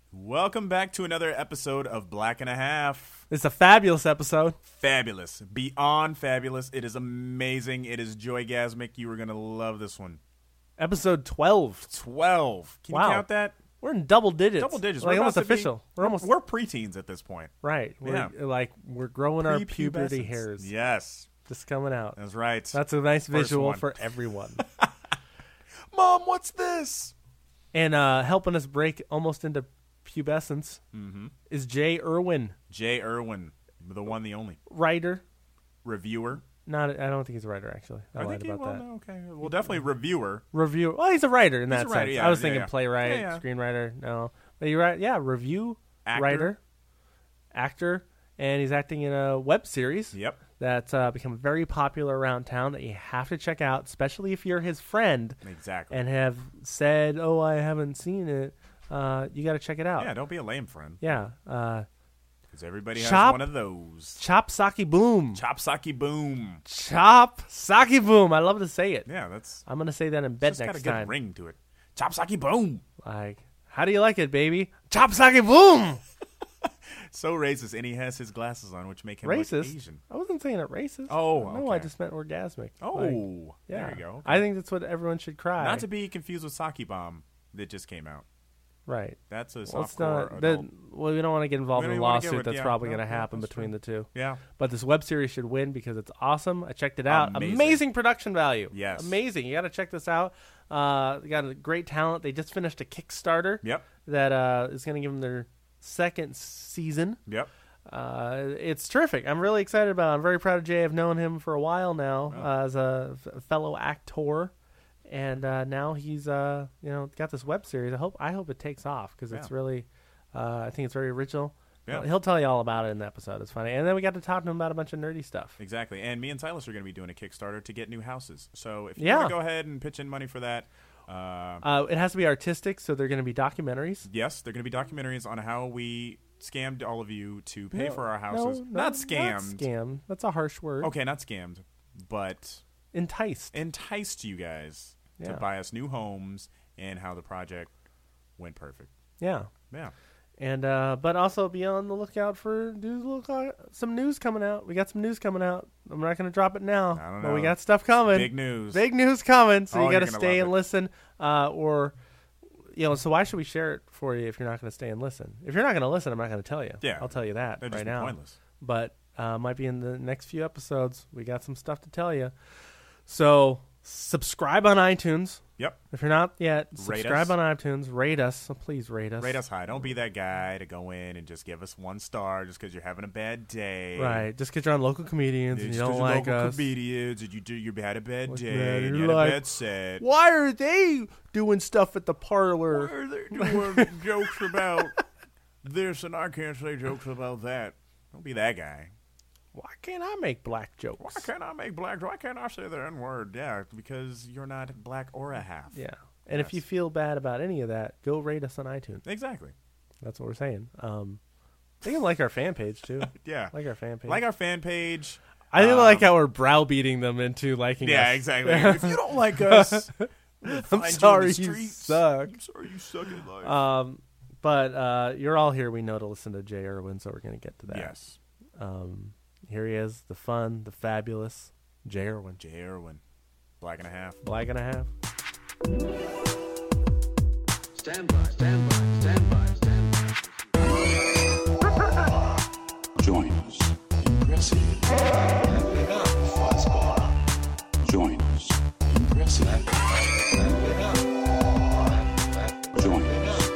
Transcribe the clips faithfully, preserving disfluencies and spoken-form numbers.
Welcome back to another episode of Black and a Half. It's a fabulous episode. Fabulous. Beyond fabulous. It is amazing. It is joygasmic. You are going to love this one. Episode twelve. twelve. Can Wow. you count that? We're in double digits. Double digits. Like We're almost about to be- official. we're almost We're preteens at this point. right. We're Yeah. like we're growing our puberty Prepubescence. hairs. Yes. Just coming out. That's right. That's a nice First visual one. for everyone. Mom, what's this? And uh, helping us break almost into pubescence Mm-hmm. is Jay Irwin, Jay Irwin, the one, the only. writer. Reviewer. Not, I don't think he's a writer actually. I, I lied think he, about well, that. no, okay. Well, definitely reviewer. Review. Well, he's a writer in He's that a writer, sense. yeah, I was yeah, thinking yeah. playwright, Yeah, yeah. screenwriter. No, but you're right. Yeah, review Actor. writer, actor, and he's acting in a web series. Yep. That's uh, become very popular around town that you have to check out, especially if you're his friend Exactly. and have said, "Oh, I haven't seen it." Uh, you got to check it out. Yeah, don't be a lame friend. Yeah. Uh, Because everybody has Chop- one of those. Chop Saki Boom. Chop Saki Boom. Chop Saki Boom. I love to say it. Yeah, that's I'm gonna say that in bed just got next a good time. ring to it. Chop Saki Boom. Like, how do you like it, baby? Chop Saki Boom. So racist, and he has his glasses on, which make him Racist. look Asian. I wasn't saying it racist. Oh, no, I okay. just meant orgasmic. Oh, Like, yeah. there you go. Okay. I think that's what everyone should cry. Not to be confused with Saki Bomb that just came out. right. That's a Well, it's softcore not. That, adult. well, we don't want to get involved We in a don't wanna get lawsuit with- that's yeah, probably no, going to no, happen that's between true. the two. Yeah. But this web series should win because it's awesome. I checked it out. Amazing. Amazing, production value. Yes. Amazing. You got to check this out. Uh, they got a great talent. They just finished a Kickstarter Yep. that uh, is going to give them their second season. Yep. Uh, it's terrific. I'm really excited about it. I'm very proud of Jay. I've known him for a while now Oh. uh, as a f- fellow actor. And uh, now he's, uh, you know, got this web series. I hope, I hope it takes off because it's Yeah. really, uh, I think it's very original. Yeah. Uh, He'll tell you all about it in the episode. It's funny. And then we got to talk to him about a bunch of nerdy stuff. Exactly. And me and Silas are going to be doing a Kickstarter to get new houses. So if you Yeah. want to go ahead and pitch in money for that, uh, Uh, it has to be artistic, so they're going to be documentaries. yes, they're going to be documentaries on how we scammed all of you to pay No, for our no, houses. no, not scammed. Not scammed. That's a harsh word. Okay, not scammed, but Enticed. enticed you guys Yeah. to buy us new homes and how the project went perfect. Yeah. Yeah. And uh, but also be on the lookout for do look uh, some news coming out. We got some news coming out. I'm not going to drop it now, I don't but we know. got stuff coming. Big news. Big news coming. So Oh, you got to you're gonna stay love and it. listen, uh, or you know. So why should we share it for you if you're not going to stay and listen? If you're not going to listen, I'm not going to tell you. Yeah. I'll tell you that That'd right just be now. pointless. But uh, might be in the next few episodes. We got some stuff to tell you. So subscribe on iTunes. Yep. If you're not yet, Rate subscribe us. on iTunes. Rate us. So please rate us. Rate us high. Don't be that guy to go in and just give us one star just because you're having a bad day. Right. Just because you're on local comedians and Just you 'cause don't you're like local us. comedians and you do you had a bad Like, day man, and you're you had like, a bad set. Why are they doing stuff at the parlor? Why are they doing jokes about this and I can't say jokes about that? Don't be that guy. Why can't I make black Why jokes? can't I make black? Why can't I say the N word? Yeah, because you're not black or a half. Yeah. And if Yes. you feel bad about any of that, go rate us on iTunes. Exactly. That's what we're saying. Um, they can like our fan page too. Yeah. Like our fan page. Like our fan page. I really um, like how we're browbeating them into liking Yeah, us. exactly. If you don't like us, we'll find you in sorry the you streets. suck. I'm sorry you suck at life. Um, but uh, you're all here, we know, to listen to Jay Irwin, so we're going to get to that. yes. Um, here he is, the fun, the fabulous Jay Irwin. Jay Irwin. Black and a half. Black and a half. Stand by, stand by, stand by, stand by. Join us. Impressive. Join us. Impressive. Join us.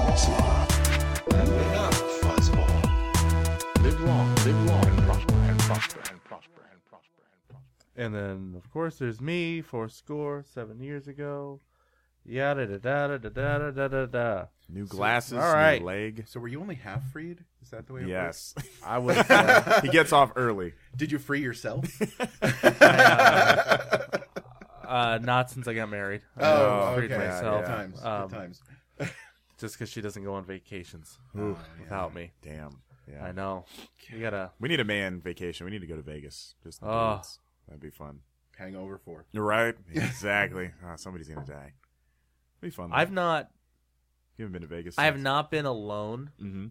Impressive. Live long, live long, and prosper, and prosper, and prosper, and prosper, and prosper. And then, of course, there's me, four score, seven years ago. Yada da da da da da da da da. New glasses, all right. new leg. So were you only half freed? Is that the way it Yes. I was. Uh, He gets off early. works? Did you free yourself? uh, not since I got married. Oh, I freed okay. myself. Good times. Um, Good times. Just because she doesn't go on vacations Ooh, without me. Damn. Yeah. I know. You gotta. We need a man vacation. We need to go to Vegas. Just the Oh. dudes. That'd be fun. Hangover four. You're right. Exactly. Ah, somebody's gonna die. Be fun. though. I've not You haven't been to Vegas? I have since? not been alone. Mm-hmm.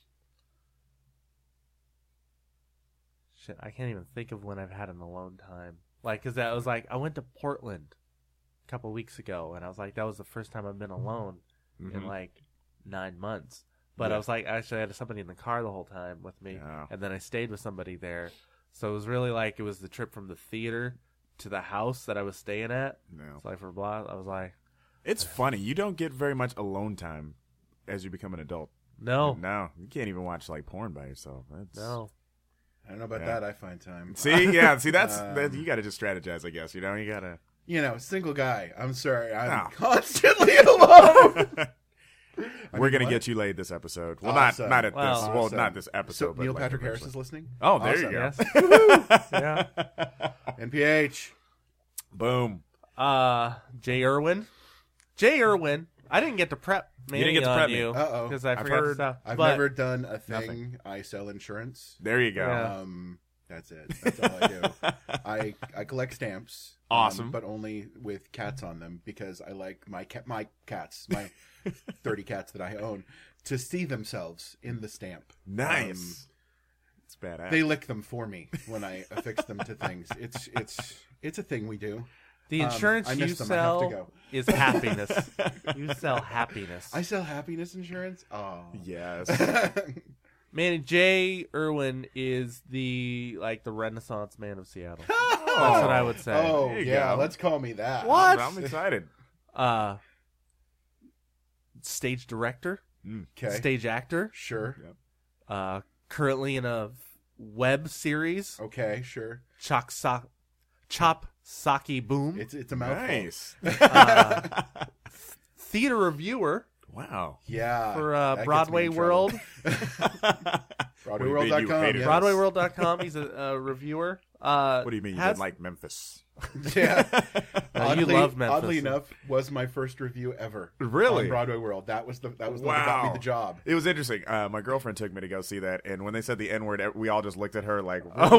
Shit, I can't even think of when I've had an alone time. Like, because that was like, I went to Portland a couple weeks ago, and I was like, that was the first time I've been alone Mm-hmm. in like nine months. But Yeah. I was like, actually, I had somebody in the car the whole time with me, Yeah. and then I stayed with somebody there. So it was really like it was the trip from the theater to the house that I was staying at. No. So like for blah, I was like, It's funny. You don't get very much alone time as you become an adult. no, No, you can't even watch like porn by yourself. That's... no. I don't know about Yeah. that. I find time. See, yeah, see, that's Um, that, you got to just strategize, I guess. You know, you got to. You know, single guy. I'm sorry. I'm Oh. constantly alone. I We're mean, gonna what? get you laid this episode. Well, Awesome. not not at Well, this. Well, Awesome. not this episode. So but Neil like Patrick Harris eventually. is listening. Oh, there you Awesome. go. Yes. yeah. N P H. Boom. Uh, Jay Irwin. Jay Irwin. I didn't get to prep. You didn't get to on prep me. you Uh-oh. because I I've forgot heard- stuff. I've but never done a thing. Nothing. I sell insurance. There you go. Yeah. Um, that's it. That's all I do. I I collect stamps. um, Awesome. but only with cats on them because I like my cat, my cats, my thirty cats that I own, to see themselves in the stamp. Nice. It's badass. Um, they lick them for me when I affix them to things. It's it's it's a thing we do. The Um, insurance I you missed them. I have to sell go. is happiness. You sell happiness. I sell happiness insurance. Oh, yes. Man, Jay Irwin is the like the Renaissance man of Seattle. Oh. That's what I would say. Oh There you yeah, go. let's call me that. I'm, I'm excited. Uh, stage director, Okay, stage actor, sure. uh, currently in a web series, Okay, sure. Chop Sock, Chop Saki Boom, It's it's a mouthful. Nice. uh, theater reviewer Wow. Yeah. for that uh, gets me Broadway in trouble. World, Broadway What do you mean World dot you com. hated Yes. it? Broadway World dot com. He's a, a reviewer. Uh, What do you mean you has- didn't like Memphis? Yeah. No, you oddly, love Memphis. Oddly enough, was my first review ever. Really? On Broadway World. That was the that was the one that got me Wow. the job. It was interesting. Uh, my girlfriend took me to go see that, and when they said the N word, we all just looked at her like, Oh,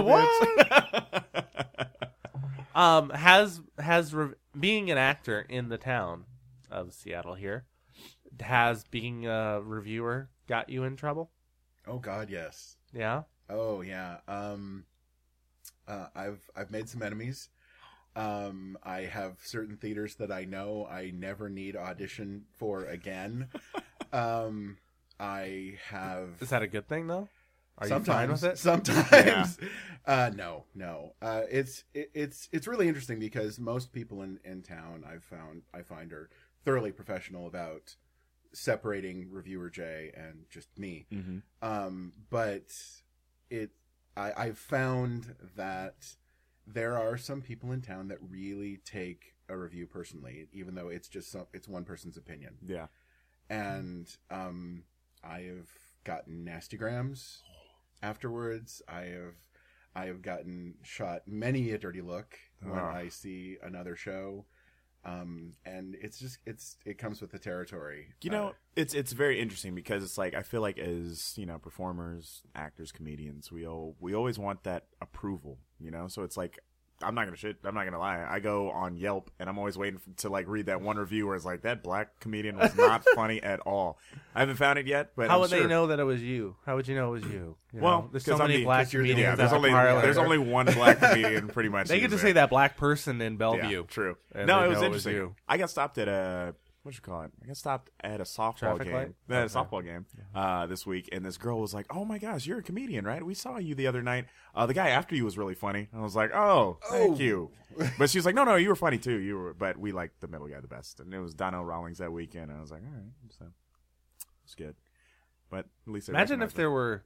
what? Um, has has re- being an actor in the town of Seattle here, has being a reviewer got you in trouble? Oh God, yes. Yeah. Oh yeah. Um, uh, I've I've made some enemies. Um, I have certain theaters that I know I never need audition for again. um, I have. Is that a good thing though? Are sometimes, you fine with it? Sometimes, uh, no, no. Uh, it's it, it's it's really interesting because most people in, in town I've found I find are thoroughly professional about separating reviewer Jay and just me. Mhm. Um, but it I I've found that there are some people in town that really take a review personally, even though it's just some, it's one person's opinion. Yeah. And um, I have gotten nastygrams afterwards. I have I have gotten shot many a dirty look when Ah. I see another show, um, and it's just it's it comes with the territory. You know, Uh, it's it's very interesting because it's like I feel like as you know, performers, actors, comedians, we all we always want that approval. You know, so it's like I'm not gonna shit. I'm not gonna lie. I go on Yelp and I'm always waiting for, to like read that one review where it's like that black comedian was not funny at all. I haven't found it yet, but How I'm would sure. they know that it was you? How would you know it was you? You Well, know, there's 'cause so I'm many the- black 'cause you're the- comedians. Yeah, there's out only there. there's only one black comedian pretty much. They in get to there. say that black person in Bellevue. Yeah, true. And No, they it was know it was interesting. you. I got stopped at a what you call it? I got stopped at a softball Traffic game. light? At a Okay. softball game uh, this week, and this girl was like, "Oh my gosh, you're a comedian, right? We saw you the other night. Uh, the guy after you was really funny." I was like, "Oh, thank Oh. you." But she was like, "No, no, you were funny too. You were, but we liked the middle guy the best." And it was Donnell Rawlings that weekend. And I was like, "All right, so it's good." But at least they Imagine if recognized there were.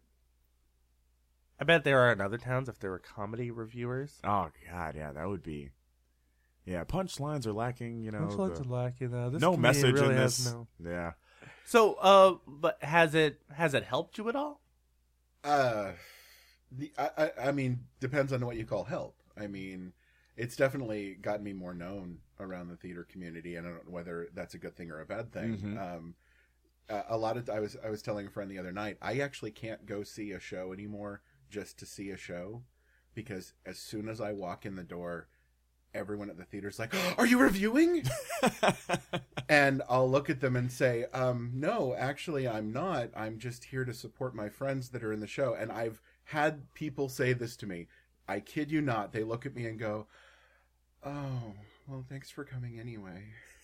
I bet there are in other towns if there were comedy reviewers. it. Oh God, yeah, that would be. Yeah, punchlines are lacking. You know, the- lacking. Uh, this no comedian message really in has this. no- Yeah. So, uh, but has it has it helped you at all? Uh, the I, I I mean depends on what you call help. I mean, it's definitely gotten me more known around the theater community, and I don't know whether that's a good thing or a bad thing. Mhm. Um, uh, a lot of I was I was telling a friend the other night, I actually can't go see a show anymore just to see a show, because as soon as I walk in the door, everyone at the theater's like, "Are you reviewing?" And I'll look at them and say, um, "No, actually, I'm not. I'm just here to support my friends that are in the show." And I've had people say this to me. I kid you not. They look at me and go, "Oh, well, thanks for coming anyway."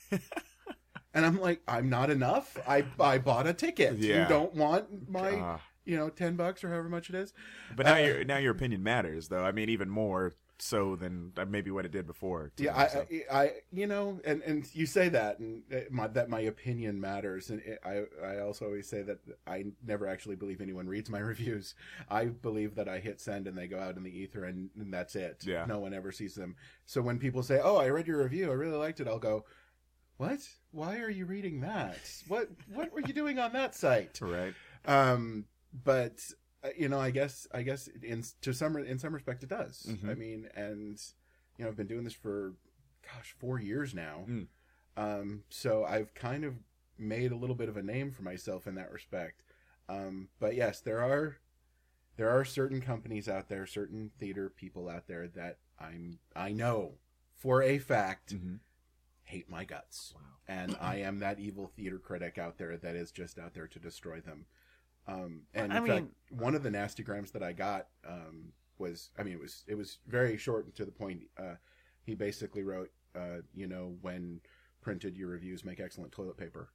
And I'm like, "I'm not enough. I I bought a ticket. Yeah. You don't want my, Uh, you know, ten bucks or however much it is." but now Uh, your now your opinion matters, though. I mean, even more so than uh, maybe what it did before. to Yeah, me, so. I, I, I, you know, and, and you say that, and it, my, that my opinion matters, and it, I, I also always say that I never actually believe anyone reads my reviews. I believe that I hit send and they go out in the ether, and, and that's it. Yeah. No one ever sees them. So when people say, "Oh, I read your review, I really liked it," I'll go, "What? Why are you reading that? What, what were you doing on that site?" Right. Um, but uh, you know, I guess, I guess in to some in some respect it does. Mhm. I mean, and you know, I've been doing this for, gosh, four years now. Mm. Um, so I've kind of made a little bit of a name for myself in that respect. Um, but yes, there are there are certain companies out there, certain theater people out there that I'm I know for a fact Mhm. hate my guts. Wow. And I am that evil theater critic out there that is just out there to destroy them. Um, and I in mean- fact, one of the nasty grams that I got um, was, I mean, it was it was very short and to the point. Uh, he basically wrote, uh, you know, when printed, your reviews make excellent toilet paper.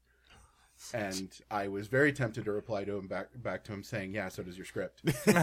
And I was very tempted to reply to him back back to him saying, "Yeah, so does your script."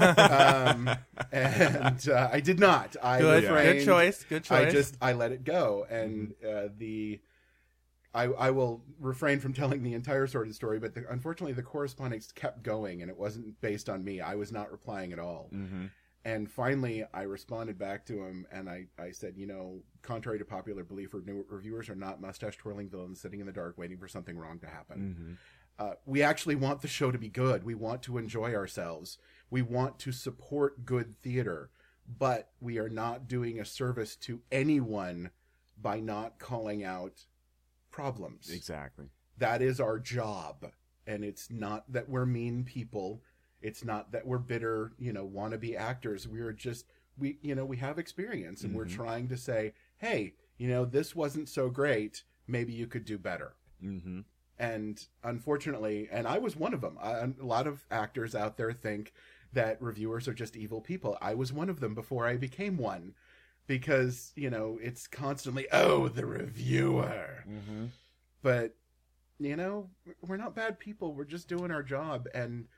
um, and uh, I did not. I Good, refrained. good choice. Good choice. I just I let it go, and uh, the I I will refrain from telling the entire sordid story, but the, unfortunately the correspondence kept going, and it wasn't based on me. I was not replying at all. Mhm. And finally, I responded back to him, and I, I said, you know, contrary to popular belief, new reviewers are not mustache-twirling villains sitting in the dark waiting for something wrong to happen. Mhm. Uh, we actually want the show to be good. We want to enjoy ourselves. We want to support good theater. But we are not doing a service to anyone by not calling out problems. Exactly. That is our job. And it's not that we're mean people. It's not that we're bitter, you know, wannabe actors. We're just, we, you know, we have experience, and Mhm. we're trying to say, hey, you know, this wasn't so great. Maybe you could do better. Mm-hmm. And unfortunately, and I was one of them. I, a lot of actors out there think that reviewers are just evil people. I was one of them before I became one, because, you know, it's constantly, oh, the reviewer. Mm-hmm. But, you know, we're not bad people. We're just doing our job. And,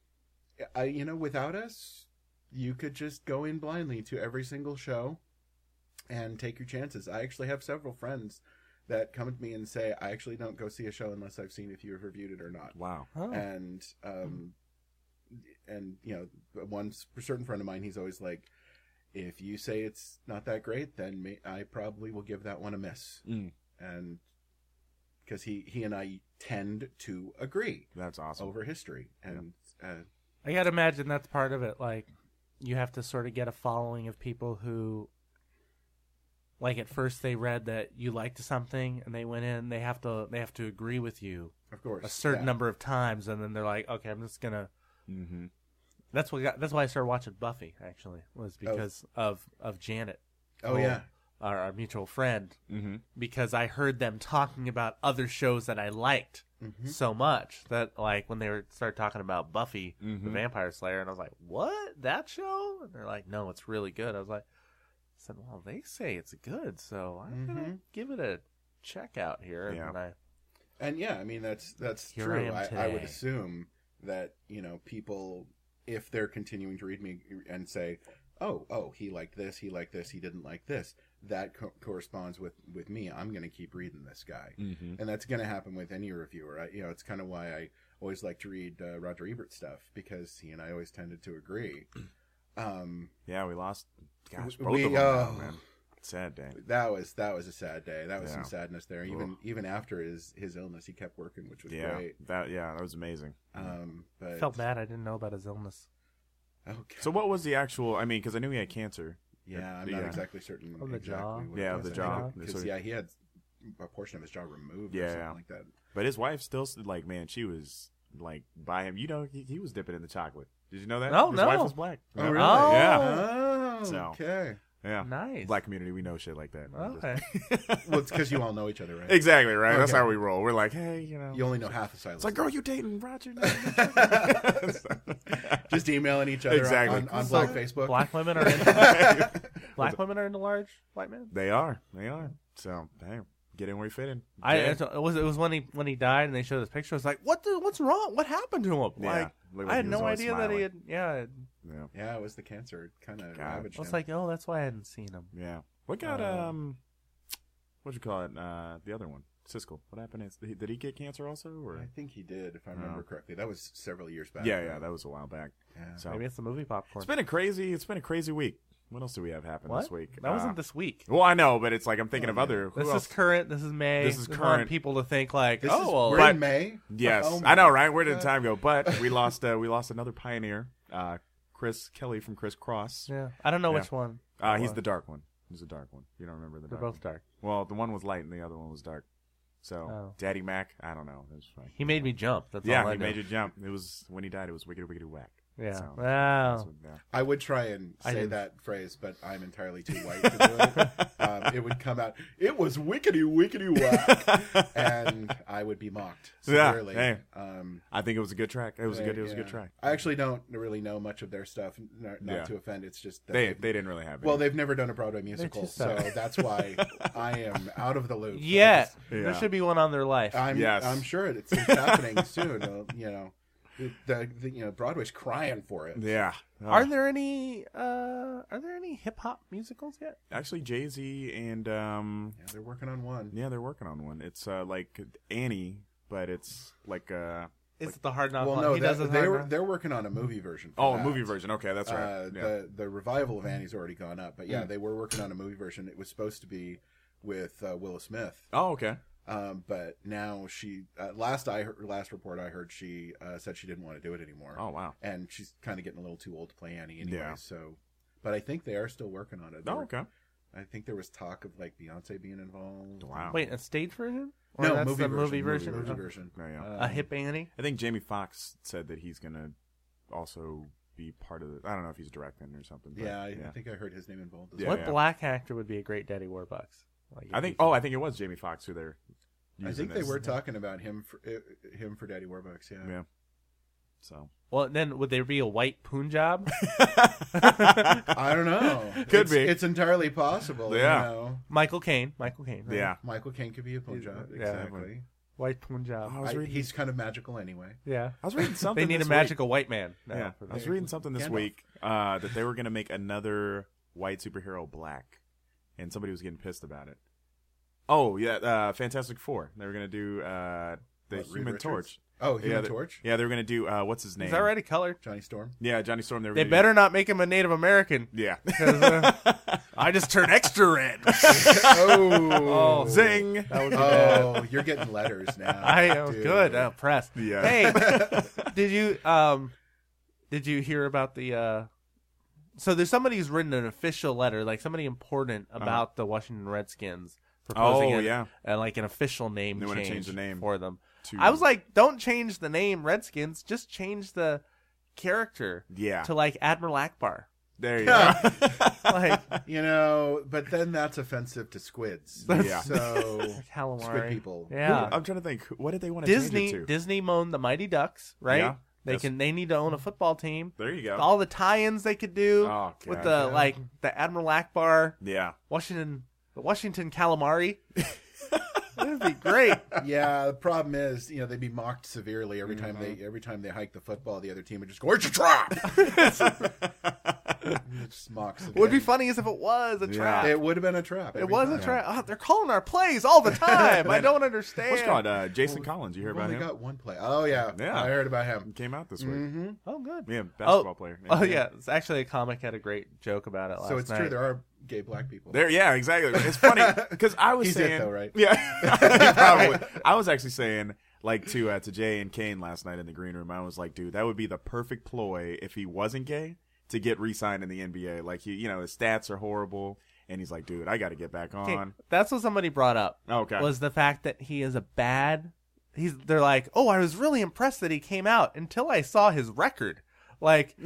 I, you know, without us, you could just go in blindly to every single show and take your chances. I actually have several friends that come to me and say, I actually don't go see a show unless I've seen if you've reviewed it or not. Wow. Oh. And, um, and, you know, one certain friend of mine, he's always like, if you say it's not that great, then may, I probably will give that one a miss. Mm. And because he, he and I tend to agree That's awesome. over history. And, uh, I gotta imagine that's part of it. Like, you have to sort of get a following of people who, like, at first they read that you liked something, and they went in. They have to they have to agree with you of course, a certain yeah. number of times, and then they're like, okay, I'm just gonna. Mm-hmm. That's what got, that's why I started watching Buffy. Actually, was because of of Janet. Oh, Cole, yeah. our, our mutual friend. Mm-hmm. Because I heard them talking about other shows that I liked Mhm. so much that, like, when they were started talking about Buffy the Mhm. Vampire Slayer, and I was like, "What, that show?" And they're like, "No, it's really good." I was like, I said, "Well, they say it's good, so I'm gonna Mhm. give it a check out here." Yeah. And I, And yeah, I mean, that's, that's Here I true. am I, I would today. assume that, you know, people, if they're continuing to read me and say, oh, oh, he liked this, he liked this, he didn't like this, that co- corresponds with, with me. I'm going to keep reading this guy. Mm-hmm. And that's going to happen with any reviewer. I, you know, it's kind of why I always like to read uh, Roger Ebert stuff, because he and I always tended to agree. Um, Yeah, we lost. Gosh, We- both we, of them, now, uh, man. Sad day. that was that was a sad day. That was Yeah. some sadness there. Even Ugh. even after his, his illness, he kept working, which was Yeah, great. that yeah, that was amazing. Um, but felt bad. I didn't know about his illness. Okay. So what was the actual? I mean, because I knew he had cancer. Yeah, I'm The, not uh, exactly certain. Of the exactly jaw? what Yeah, it of was. the jaw. Because So- yeah, he had a portion of his jaw removed Yeah, or something yeah. like that. But his wife still like, man, she was like by him. You know, he, he was dipping in the chocolate. Did you know that? Oh, his no. wife was black. Oh, Yeah. really? Oh. Yeah. Oh, So- okay. Yeah. Nice. Black community, we know shit like that. Okay. Well, it's because you all know each other, right? Exactly, right? That's Okay. how we roll. We're like, hey, you know. You only know half the silence. It's like, girl, you dating Roger? Just emailing each other Exactly. on, on So, Black Facebook. Black women are into, black women are into large white men. They are. They are. So, hey, get in where you fit in. I Yeah. it was it was when he when he died and they showed his picture. I was like, what the, what's wrong? What happened to him? Yeah. Like Looked I like had he was no always idea that he smiling. had. Yeah, Yeah. Yeah, it was the cancer. It kind of God. ravaged I was him. like, oh, that's why I hadn't seen him. Yeah. What got, Uh, um, what'd you call it? Uh, the other one. Siskel. What happened? Is, did he- did he get cancer also? Or? I think he did, if I remember No. correctly. That was several years back. Yeah, yeah, that was a while back. Yeah. So Maybe it's the movie popcorn. it's been a crazy, it's been a crazy week. What else do we have happen What? this week? That Uh, wasn't this week. Well, I know, but it's like I'm thinking Oh, of yeah. other. Who This else? is current. This is May. This is We current. want people to think like, This oh, is, well, we're but- in May. Yes, Oh, I know, my right? Where did God. time go? But we lost, uh, we lost another pioneer, uh, Chris Kelly from Chris Cross. yeah. I don't know Yeah. which one. Uh, he's What? the dark one. He's the dark one. You don't remember the They're dark both one. dark. Well, the one was light and the other one was dark. So, Oh. Daddy Mac, I don't know. It was fine. He made me jump. That's yeah, all I he know. made you jump. It was when he died. It was wicked, wicked, whack. Yeah. So, Wow. that's what- yeah. I would try and I say didn't. that phrase, but I'm entirely too white to do it. um, it would come out, it was wickety, wickety whack. And I would be mocked Yeah, severely. hey. Um, I think it was a good track. It was a good. It was a yeah. good track. I actually don't really know much of their stuff, not, not Yeah. to offend. It's just that They they've- they didn't really have it. well, they've never done a Broadway musical, too so sad. that's why I am out of the loop. Yeah. Yeah. There should be one on their life. I'm, Yes. I'm sure it's, it's happening soon. uh, You know, the, the, the you know Broadway's crying for it. yeah. Oh. Are there any uh are there any hip hop musicals yet? Actually, Jay Z and um, Yeah, they're working on one. yeah, they're working on one. It's uh like Annie, but it's like uh Is it the Hard Knock? Well, Life? no, he that, does it they Hard were Knock? they're working on a movie version. For oh, a that. movie version. Okay, that's right. Uh, yeah. The the revival of Annie's already gone up, but Hmm. yeah, they were working on a movie version. It was supposed to be with uh, Willow Smith, Oh, okay. um, but now she uh, last I heard, last report I heard she uh, said she didn't want to do it anymore. Oh, wow. and she's kind of getting a little too old to play Annie anyway. Yeah. So, but I think they are still working on it. They Oh, were- okay. I think there was talk of like Beyonce being involved. Wow. Wait, a stage version? Or No, that's movie the version. movie version. Movie Okay. version. Oh, yeah. Uh, A hip Annie? I think Jamie Foxx said that he's gonna also be part of the. I don't know if he's directing or something. But, yeah, I, yeah. I think I heard his name involved. As Yeah, well. What black actor would be a great Daddy Warbucks? Like, I think. Oh, I think it was Jamie Foxx who they're. I using think they as- were talking about him for uh, him for Daddy Warbucks. Yeah. Yeah. So. Well, then would there be a white Punjab? I don't know. Could it's, be. It's entirely possible. Yeah. You know. Michael Caine. Michael Caine. right? Yeah. Michael Caine could be a Punjab. Yeah. Exactly. White Punjab. I was I- reading. he's kind of magical anyway. Yeah. I was reading something. They need a this magical white man. now Week. Yeah. for I was that. reading something this Gandalf. week uh, that they were gonna make another white superhero black, and somebody was getting pissed about it. Oh yeah, uh, Fantastic Four. They were gonna do uh, the What, Reed Human Richards? Torch. Oh, Human yeah, they- Torch. Yeah, they were gonna do uh, what's his name? He's already colored. Johnny Storm. Yeah, Johnny Storm. They were. They gonna better not make him a Native American. Do, yeah. 'Cause, uh, I just turned extra red. Oh, Zing. That would be bad. Oh, you're getting letters now. I was dude. good. Oh, press. Yeah. Hey, did you um, did you hear about the uh? So there's somebody who's written an official letter, like somebody important about the Washington Redskins, proposing Oh, an- yeah. uh, like an official name They change, wanna change the name for them. to- I was like, don't change the name Redskins, just change the character Yeah. to like Admiral Akbar. There you go. Like You know, but then that's offensive to squids. Yeah. So calamari. squid people. Yeah. I'm trying to think. What did they want to Disney change it to? Disney owned the Mighty Ducks, right? Yeah, they that's- can they need to own a football team. There you go. All the tie-ins they could do Oh, with God. the Yeah. like the Admiral Akbar, Yeah. Washington, the Washington calamari. That'd be great. Yeah, the problem is, you know, they'd be mocked severely every time Mm-hmm. they every time they hike the football. The other team would just go, "Where's your trap?" Just mocks. What would be funny is if it was a Yeah. trap. It would have been a trap. It every was a time. trap. Oh, they're calling our plays all the time. I don't understand. What's it called? Uh, Jason Collins. You heard We've about only him? got one play. Oh yeah, Yeah. I heard about him. Came out this week. hmm Oh, good. Yeah, basketball player. Oh yeah, it's actually a comic had a great joke about it last So it's night. true. There are gay black people. There, yeah, exactly. It's funny because I was He's it, saying, though, right? Yeah, probably. I was actually saying, like to uh, to Jay and Kane last night in the green room. I was like, dude, that would be the perfect ploy if he wasn't gay to get re-signed in the N B A. Like he, you know, his stats are horrible, and he's like, dude, I got to get back Okay, on. that's what somebody brought up. Okay. Was the fact that he is a bad. He's. They're like, oh, I was really impressed that he came out until I saw his record. Like,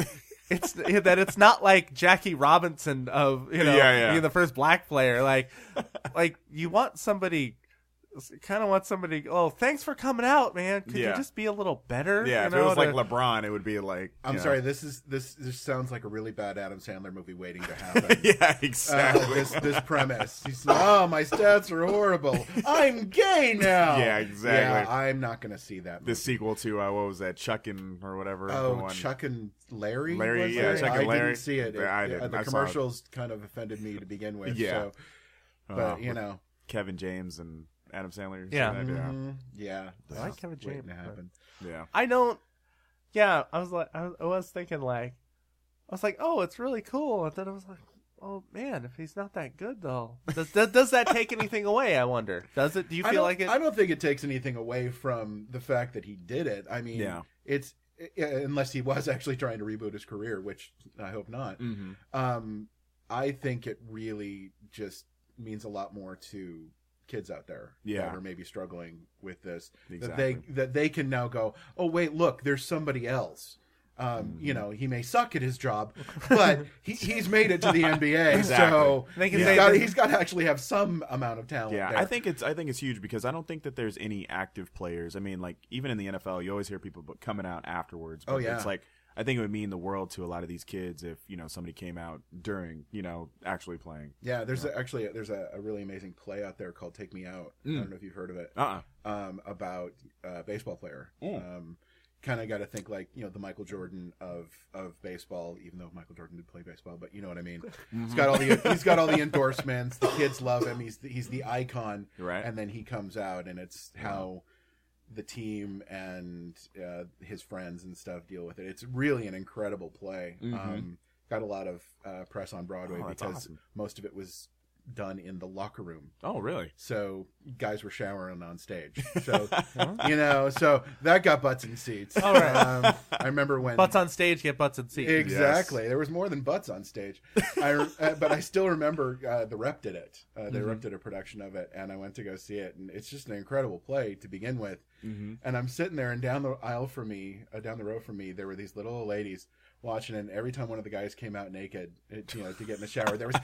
it's that it's not like Jackie Robinson of you know Yeah, yeah. being the first black player. Like, like you want somebody, kind of want somebody. Oh, thanks for coming out, man. Could Yeah. you just be a little better? Yeah, you if know, it was like to- LeBron, it would be like. I'm you know. sorry. This is this. This sounds like a really bad Adam Sandler movie waiting to happen. Yeah, Uh, exactly. this this premise. He's, oh, my stats are horrible. I'm gay now. Yeah, exactly. Yeah, I'm not going to see that movie. the sequel to uh, what was that, Chuck and or whatever. the Oh, one. Chuck and Larry. Larry, was yeah, it? Chuck and I Larry. didn't see it. It- Yeah, I uh, didn't. The I saw it. commercials kind of offended me to begin with. Yeah. So, but Uh, you with know, Kevin James and Adam Sandler. Yeah. so that- yeah. mhm, yeah. I like Kevin waiting James, to but- happen. Yeah. I don't. Yeah, I was like, I was, I was thinking like, I was like, oh, it's really cool, and then I was like, oh man, if he's not that good though, does does, does that take anything away? I wonder. Does it? Do you I feel don't, like it? I don't think it takes anything away from the fact that he did it. I mean, Yeah. it's uh, unless he was actually trying to reboot his career, which I hope not. Mm-hmm. Um, I think it really just means a lot more to kids out there Yeah. that are maybe struggling with this. That Exactly. they that they can now go, oh wait, look, there's somebody else. Um, Mm-hmm. You know, he may suck at his job, but he, he's made it to the N B A, Exactly. so They can he's say got, this- he's got to actually have some amount of talent. Yeah, there. I think it's I think it's huge because I don't think that there's any active players. I mean, like even in the N F L, you always hear people but coming out afterwards. But Oh, yeah. it's like I think it would mean the world to a lot of these kids if you know somebody came out during you know actually playing. Yeah, there's A, actually there's a, a really amazing play out there called "Take Me Out." I don't know if you've heard of it. Uh. uh Um, about a baseball player. Um, kind of got to think like you know the Michael Jordan of of baseball, even though Michael Jordan did play baseball, but you know what I mean. He's got all the he's got all the endorsements. The kids love him. He's the, he's the icon. Right. And then he comes out, and it's how the team and uh, his friends and stuff deal with it. It's really an incredible play. Um, got a lot of uh, press on Broadway Oh, that's because awesome. most of it was done in the locker room. Oh, really? So guys were showering on stage. So you know, so that got butts in seats. All right. Um, I remember when Butts on stage get butts in seats. exactly there was more than butts on stage. I re- uh, but I still remember uh, the Rep did it. Uh, the Rep did a production of it, and I went to go see it, and it's just an incredible play to begin with. And I'm sitting there, and down the aisle from me, uh, down the row from me, there were these little old ladies watching, and every time one of the guys came out naked, it, you know, to get in the shower, there was.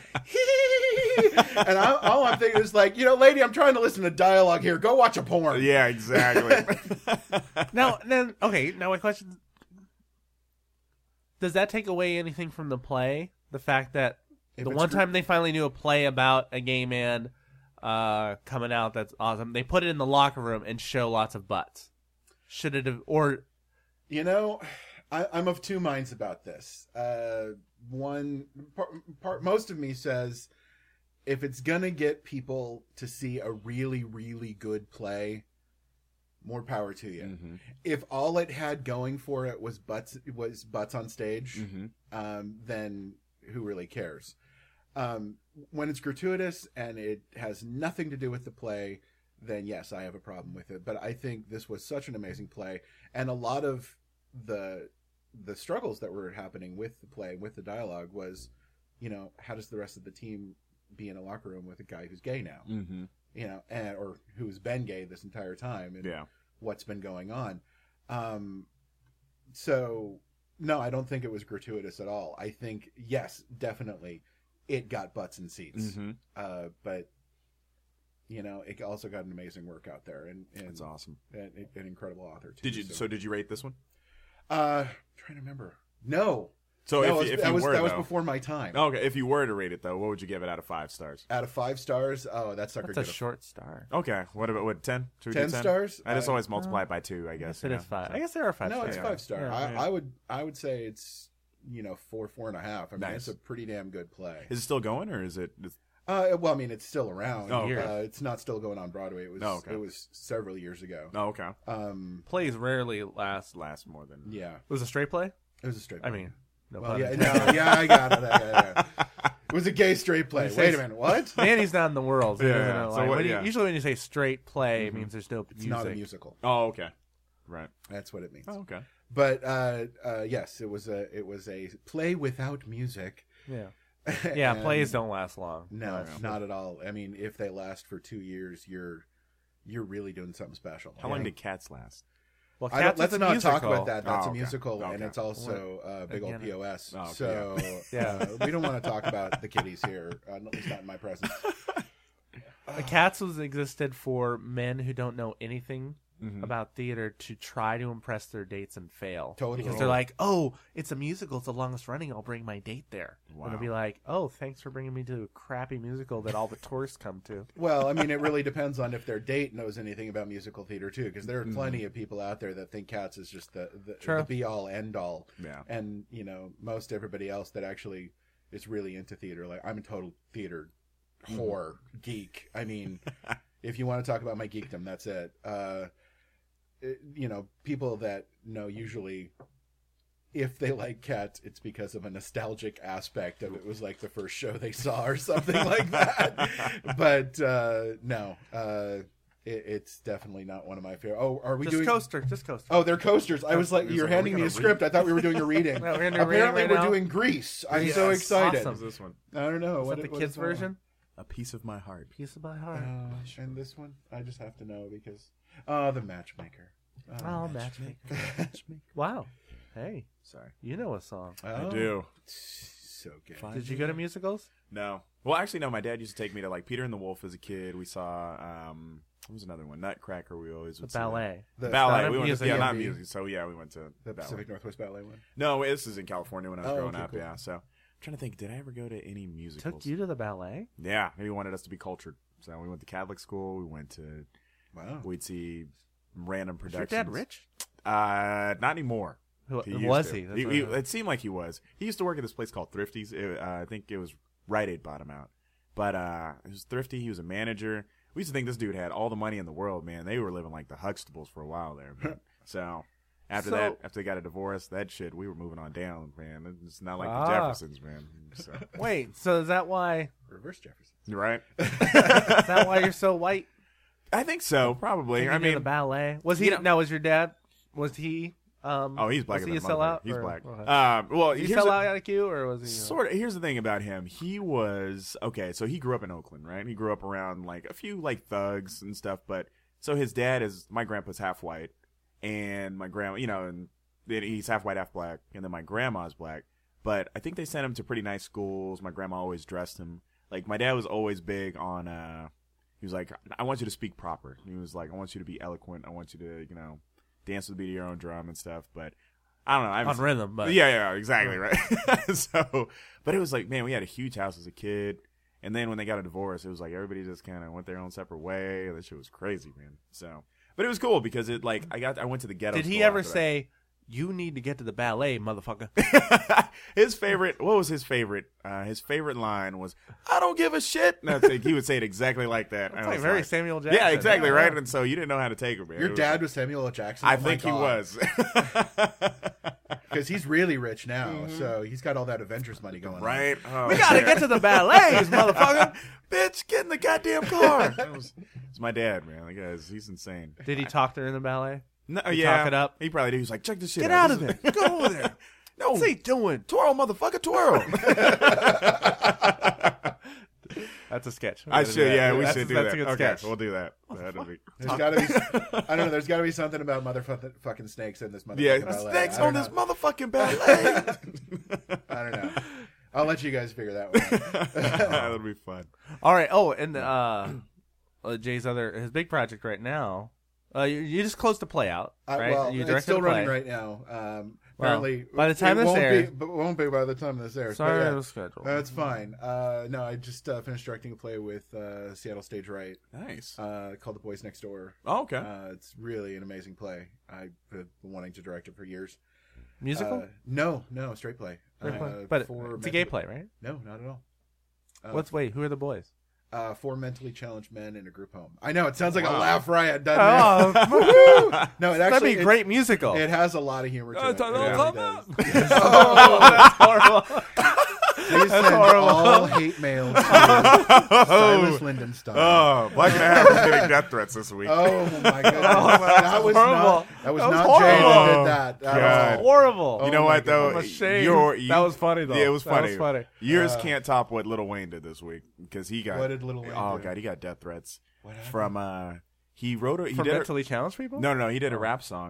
And I, all I'm thinking is like, you know, lady, I'm trying to listen to dialogue here. Go watch a porn. Yeah, exactly. Now, then, okay. Now, my question: does that take away anything from the play? The fact that If the it's one gr- time they finally knew a play about a gay man uh, coming out, that's awesome. They put it in the locker room and show lots of butts. Should it have? Or You know, I, I'm of two minds about this. Uh, one part, part, most of me says, if it's gonna get people to see a really, really good play, more power to you. Mm-hmm. If all it had going for it was butts, was butts on stage, Mm-hmm. um, then who really cares? Um, when it's gratuitous and it has nothing to do with the play, then yes, I have a problem with it. But I think this was such an amazing play, and a lot of the the struggles that were happening with the play, with the dialogue, was, you know, how does the rest of the team be in a locker room with a guy who's gay now, Mm-hmm. you know, and or who's been gay this entire time, and Yeah. what's been going on. Um, so no, I don't think it was gratuitous at all. I think yes, definitely, it got butts and seats, Mm-hmm. uh, but you know, it also got an amazing work out there, and, and That's awesome. and an incredible author too. Did you? So did you rate this one? Uh, trying to remember. No. So that if, was, you- if that you was were that was though- before my time. okay, if you were to rate it though, what would you give it out of five stars? Out of five stars, oh, that sucker that's a did a short star. Okay, what about what ten? Should we do ten stars. I just Uh, always multiply it by two. I guess Yes, it you is know, five. so- I guess there are five. no, stars. it's Yeah. five star. Yeah, I, yeah. I would I would say it's you know four four and a half. I mean, Nice. it's a pretty damn good play. Is it still going or is it? Is, Uh, well, I mean, it's still around. Oh, okay. uh, it's not still going on Broadway. It was Oh, okay. it was several years ago. oh, okay. Um, Plays rarely last. Last more than. yeah, It was a straight play. it was a straight. I play. mean, no well, pun yeah, intended. no, yeah, I got it. I got it. It was a gay straight play. He Wait a says- minute, what? Manny's not in the world. So he Yeah, doesn't yeah. know, So like, what- when you- yeah. usually when you say straight play, it means there's no It's music. not a musical. Oh, okay. Right. That's what it means. Oh, okay. But uh, uh, yes, it was a it was a play without music. Yeah. Yeah, And- plays don't last long. No, not at all. I mean, if they last for two years, you're you're really doing something special. How long did Cats last? Well, I don't, Cats let's is a not musical. talk about that. That's Oh, a okay. musical, and Okay. it's also uh, big old Again, P O S. Oh, okay, so yeah. uh, we don't want to talk about the kitties here, uh, at least not in my presence. The Cats was existed for men who don't know anything Mhm. about theater to try to impress their dates and fail. Totally. Because they're like, oh, it's a musical. It's the longest running. I'll bring my date there. Wow. And they'll be like, oh, thanks for bringing me to a crappy musical that all the tourists come to. Well, I mean, it really depends on if their date knows anything about musical theater too, because there are plenty of people out there that think Cats is just the the, True. the be all end all. Yeah. And you know, most everybody else that actually is really into theater, like I'm a total theater whore geek. I mean, if you want to talk about my geekdom, that's it. Uh, it- you know, people that know usually. If they like Cats, it's because of a nostalgic aspect of it was like the first show they saw or something like that. But uh, no, uh, it, it's definitely not one of my favorite. Oh, are we Just doing coaster. Just coaster. Oh, they're coasters. I was like, He's you're like, are we handing me a gonna script. I thought we were doing a reading. No, we're gonna do a reading Apparently, right we're now. doing Grease. I'm Yes. so excited. Awesome. What's this one? I don't know. Is what that the what kids is that one? version? A piece of my heart. Piece of my heart. Uh, and this one, I just have to know because oh, the matchmaker. oh, matchmaker. Wow. Hey, Sorry. you know a song. Oh, I do. So good. Did you go to musicals? No. Well, actually, no. My dad used to take me to like Peter and the Wolf as a kid. We saw um, what was another one? Nutcracker. We always The would see ballet. The, ballet. not a We went to, music, yeah, yeah. not music. So yeah, we went to the ballet. Pacific Northwest Ballet one. No, this is in California when I was Oh, growing okay, up. cool. Yeah. So I'm trying to think. Did I ever go to any musicals? Took you to the ballet? Yeah, he wanted us to be cultured. So we went to Catholic school. We went to. Wow. We'd see random Was your productions. dad rich? Uh, not anymore. Who, used was to. he? That's He- what he- I heard. It seemed like he was. He used to work at this place called Thrifty's. It, uh, I think it was Rite Aid bought him out. But uh, it was Thrifty. He was a manager. We used to think this dude had all the money in the world, man. They were living like the Huxtables for a while there, man. So after So- that, after they got a divorce, that shit, we were moving on down, man. It's not like Ah. the Jeffersons, man. So, Wait, so is that why? Reverse Jefferson. right? Is that why you're so white? I think so, probably. Took I you to the mean, ballet. Was he? you know- now, was your dad? Was he? Um, oh, he's blacker Was he than a sellout? He's or- black. okay. Um, well, Did he here's sell a- out like you, or was he? uh, Sort of. Here's the thing about him. He was okay. So he grew up in Oakland, right? He grew up around like a few like thugs and stuff. But so his dad is my grandpa's half white, and my grandma, you know, and then he's half white, half black, and then my grandma's black. But I think they sent him to pretty nice schools. My grandma always dressed him like my dad was always big on. uh He was like, I want you to speak proper. He was like, I want you to be eloquent. I want you to, you know, dance to the beat of your own drum and stuff. But I don't know. I haven't on rhythm, but yeah, yeah, exactly, right. So, but it was like, man, we had a huge house as a kid, and then when they got a divorce, it was like everybody just kind of went their own separate way. That shit was crazy, man. So, but it was cool because it like I got I went to the ghetto. did he school ever after that. say, "You need to get to the ballet, motherfucker"? His favorite, what was his favorite? Uh, his favorite line was, "I don't give a shit." No, it's like, he would say it exactly like that. That's I like was very like- Samuel Jackson. Yeah, exactly, Yeah, right. yeah. And so you didn't know how to take him, man. Your It was dad like- was Samuel L. Jackson. I Oh my think he God. was. because he's really rich now, so he's got all that Avengers money going on. Right? Oh, We gotta man. get to the ballets, motherfucker. Bitch, get in the goddamn car. That was, it's my dad, man. That guy's he's insane. Did he talk during the ballet? No, You yeah, talk it up? He probably did. He was like, check this shit Get out. out of This there. is- Go over there. No, What's he doing? twirl, motherfucker, twirl. That's a sketch. We I gotta should, do that. yeah, we That's- should do that's that. a good Okay, sketch. we'll do that. That'll be. There's got to be, I don't know. There's got to be something about motherfucking snakes in this motherfucking Yeah, ballet. snakes I on don't this know. motherfucking ballet. I don't know. I'll let you guys figure that one out. That'll be fun. All right. Oh, and uh, uh, Jay's other his big project right now. Uh, you, you just closed the play out, Uh, right? well, you it's directed still the play. running right now. Um, Well, apparently, by the time it this won't airs- be, but it won't be by the time this airs. but Sorry, yeah. it was scheduled. That's fine. Uh, no, I just uh, finished directing a play with uh, Seattle Stage Right Nice. uh, called The Boys Next Door. Oh, okay. Uh, it's really an amazing play. I've been wanting to direct it for years. Musical, Uh, no, no, straight play. Straight play? Uh, but for it's a gay mental- play, right? No, not at all. Uh, What's wait? Who are the boys? uh, four mentally challenged men in a group home? I know it sounds like Wow. a laugh riot, doesn't Oh, it? Woohoo! No, it that'd actually be a it- great musical. It has a lot of humor to Oh, it. it's It a really little does. oh, that's horrible. Please send horrible. all hate mail to Silas Lindenstein. Oh, Black and a Half is getting death threats this week. Oh my goodness! that's that was horrible. not. That was That was not Jay that horrible. did that. that God. was horrible. you know Oh my what though? I'm ashamed. Your- you- That was funny, though. Yeah, it was That funny. was funny. Yours Uh, can't top what Lil Wayne did this week because he got. What did Lil Wayne Oh do? god, he got death threats What happened? from. uh He wrote a. He For did a, mentally challenged people? No, no, no. He did a rap song,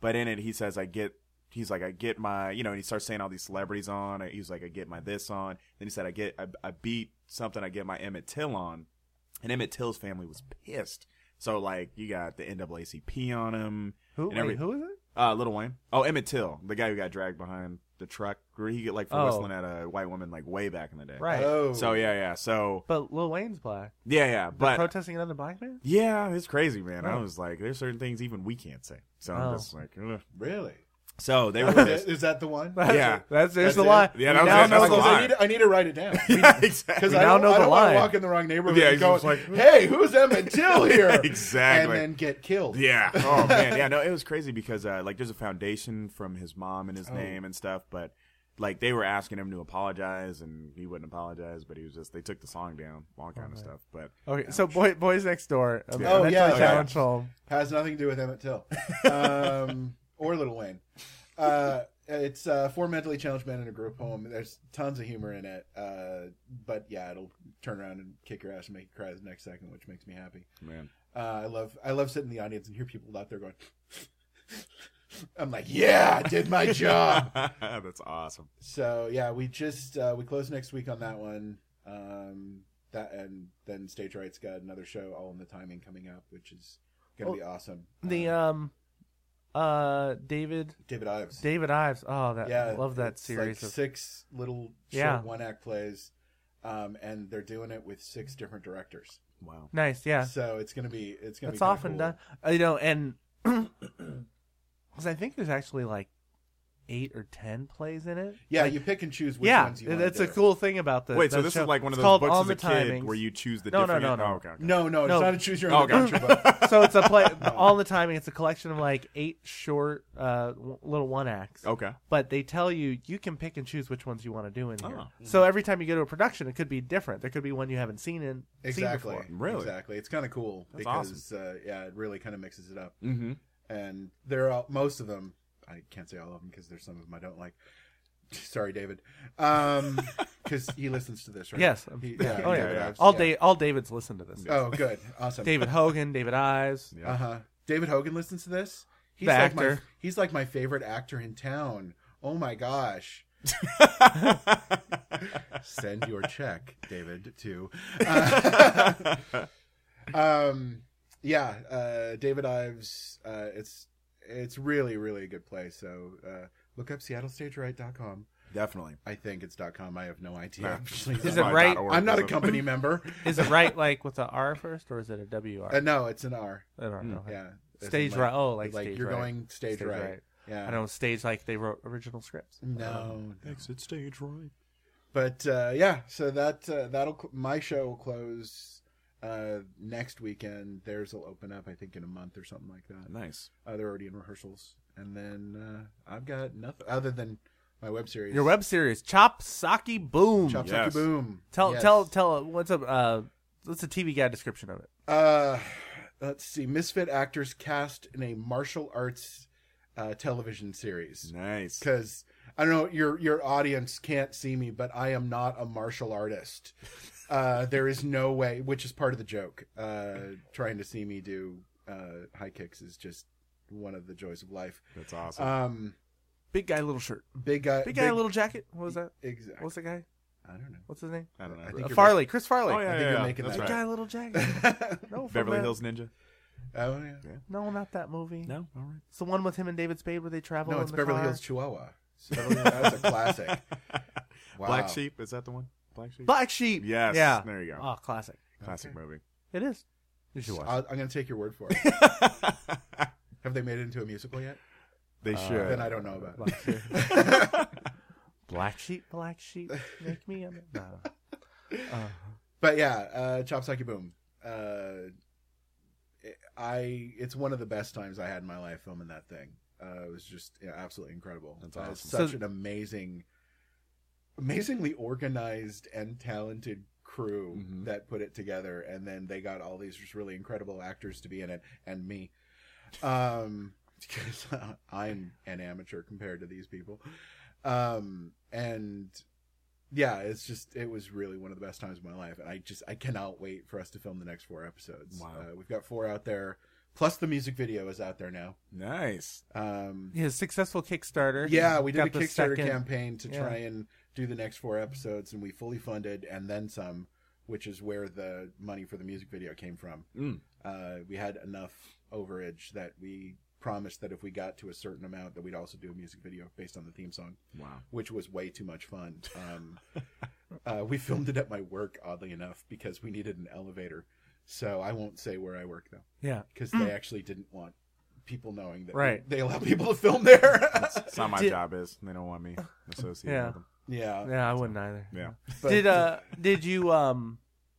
But in it, he says, I get, he's like, I get my, you know, and he starts saying all these celebrities on. He's like, I get my this on. Then he said, I get, I, I beat something, I get my Emmett Till on. And Emmett Till's family was pissed. So, like, you got the N double A C P on him. Who? and every- Wait, who is it? Uh, Lil Wayne. Oh, Emmett Till, the guy who got dragged behind the truck, where he get like for Oh. whistling at a white woman like way back in the day. Right. Oh, So yeah, yeah. So But Lil Wayne's black. yeah, yeah. They're But protesting another black man? yeah, it's crazy, man. I Oh. was like, there's certain things even we can't say. So Oh. I'm just like, ugh. really? So they were Is that- pissed. is that the one? Yeah. That's, there's That's the it? line. Yeah, We that was now it. know That's the the Because I line. need, to, I need to write it down. yeah, exactly. Because We I now don't, know I the don't want line. to walk in the wrong neighborhood Yeah, and he's go, just like- hey, who's Emmett Till here? Exactly. And then get killed. Yeah. Oh man. Yeah. No, it was crazy because uh, like there's a foundation from his mom in his Oh. name and stuff, but like they were asking him to apologize and he wouldn't apologize, but he was just they took the song down, all kind of stuff. But Okay, so boy, Boys Next Door. Um, Oh, mentally yeah, yeah. challenged film. Has nothing to do with Emmett Till. Um, or Lil Wayne. Uh, it's uh, four mentally challenged men in a group home. There's tons of humor in it. Uh, but yeah, it'll turn around and kick your ass and make you cry the next second, which makes me happy. man, Uh, I love I love sitting in the audience and hear people out there going, I'm like, yeah, I did my job. that's awesome. So yeah, we just uh, we close next week on that one. Um, that and then Stage Right's got another show, All in the Timing, coming up, which is gonna Oh, be awesome. The Uh, um, uh, David David Ives. David Ives. Oh, that yeah, love that it's series. Like of, six little short Yeah. one act plays, um, and they're doing it with six different directors. Wow. nice, yeah. So it's gonna be it's gonna That's be kinda often cool. done. Uh, you know, and because I think there's actually like eight or ten plays in it. Yeah, Like, you pick and choose which yeah, ones you want that's to a do. cool thing about the. Wait, so the this show. is like one of It's those called books On as the a kid Timings. where you choose the No, no, different. no, no. Oh, okay, okay. No, no, No. it's not a choose your Oh, own gotcha. adventure book. So it's a play. All the Timing. It's a collection of like eight short, uh, w- little one acts. Okay. But they tell you you can pick and choose which ones you want to do in here. Oh. So every time you go to a production, it could be different. There could be one you haven't seen in Exactly. seen before. Really? Exactly. It's kind of cool That's because uh, yeah, it really kind of mixes it up. Mm-hmm. And they're all, most of them. I can't say all of them because there's some of them I don't like. Sorry, David. Um, because he listens to this, right? Yes. He, Yeah. yeah, Oh yeah. David yeah. Ives, All yeah. day, all David's listen to this. Oh, good, awesome. David Hogan, David Ives. Yeah. Uh huh. David Hogan listens to this. He's The like my actor. he's like my favorite actor in town. Oh my gosh. Send your check, David, to. Uh, um, yeah, uh, David Ives. Uh, it's it's really really a good place. So uh, look up seattle stage right dot com. Definitely. I think it's .com. I have no idea. No. Actually, Is I'm it not- right? I'm not a company member. Is it right like with the R first, or is it a W R? Uh, no, it's an R. I don't know. Yeah. As in, Stage like- right. Oh, like, like stage you're right. going stage, Stage right. right. Yeah. I know stage like they wrote original scripts. No, no. Exit stage right. But uh, yeah, so that uh, that'll cl- my show will close uh, next weekend. Theirs will open up, I think, in a month or something like that. Nice. Uh, they're already in rehearsals, and then uh, I've got nothing other than my web series. Your web series, Chop Saki Boom. Chop Yes. Sucky Boom. Tell Yes. tell tell what's a uh, what's a T V guide description of it? Uh, let's see. Misfit actors cast in a martial arts uh, television series. Nice. Because I don't know, your your audience can't see me, but I am not a martial artist. Uh, there is no way, which is part of the joke. Uh, trying to see me do uh, high kicks is just one of the joys of life. That's awesome. Um, Big guy, little shirt. big guy, Big guy, little jacket. What was that? Exactly. What's the guy? I don't know. What's his name? I don't know. I think Uh, you're Farley. Chris Farley. Oh yeah, I think yeah, you're yeah. making That's that Big right. guy, little jacket. No, from Beverly that- Hills Ninja. Oh yeah. No, not that movie. No. All right. It's the one with him and David Spade where they travel. No, in it's the Beverly car. Hills Chihuahua. So, that's a classic. Wow. Black Sheep. Is that the one? Black Sheep. Black Sheep. Yes. Yeah. There you go. Oh, classic. Classic Okay. movie. It is. You should watch. I'll, I'm going to take your word for it. Have they made it into a musical yet? They Uh, should. Then I don't know about Black it. Sheep. Black Sheep. Black Sheep. Make me a man. No. Uh, But yeah, uh, Chop Sucky Boom. Uh, it- I it's one of the best times I had in my life filming that thing. Uh, it was just yeah, absolutely incredible. That's Uh, awesome. such So- an amazing, amazingly organized and talented crew Mhm. that put it together, and then they got all these just really incredible actors to be in it, and me. Um, because I'm an amateur compared to these people. Um, and yeah, it's just, it was really one of the best times of my life. And I just, I cannot wait for us to film the next four episodes. Wow. Uh, we've got four out there. Plus, the music video is out there now. Nice. Um, His successful Kickstarter. yeah, we did Got a the Kickstarter second- campaign to yeah. try and do the next four episodes, and we fully funded and then some, which is where the money for the music video came from. Mm. Uh, we had enough overage that we promised that if we got to a certain amount, that we'd also do a music video based on the theme song. Wow. Which was way too much fun. Um, uh, we filmed it at my work, oddly enough, because we needed an elevator. So I won't say where I work, though, Yeah. because they actually didn't want people knowing that Right. they allow people to film there. That's not my Did- job is. They don't want me associated Yeah. with them. yeah. Yeah, I wouldn't either. Yeah. But- Did uh did you um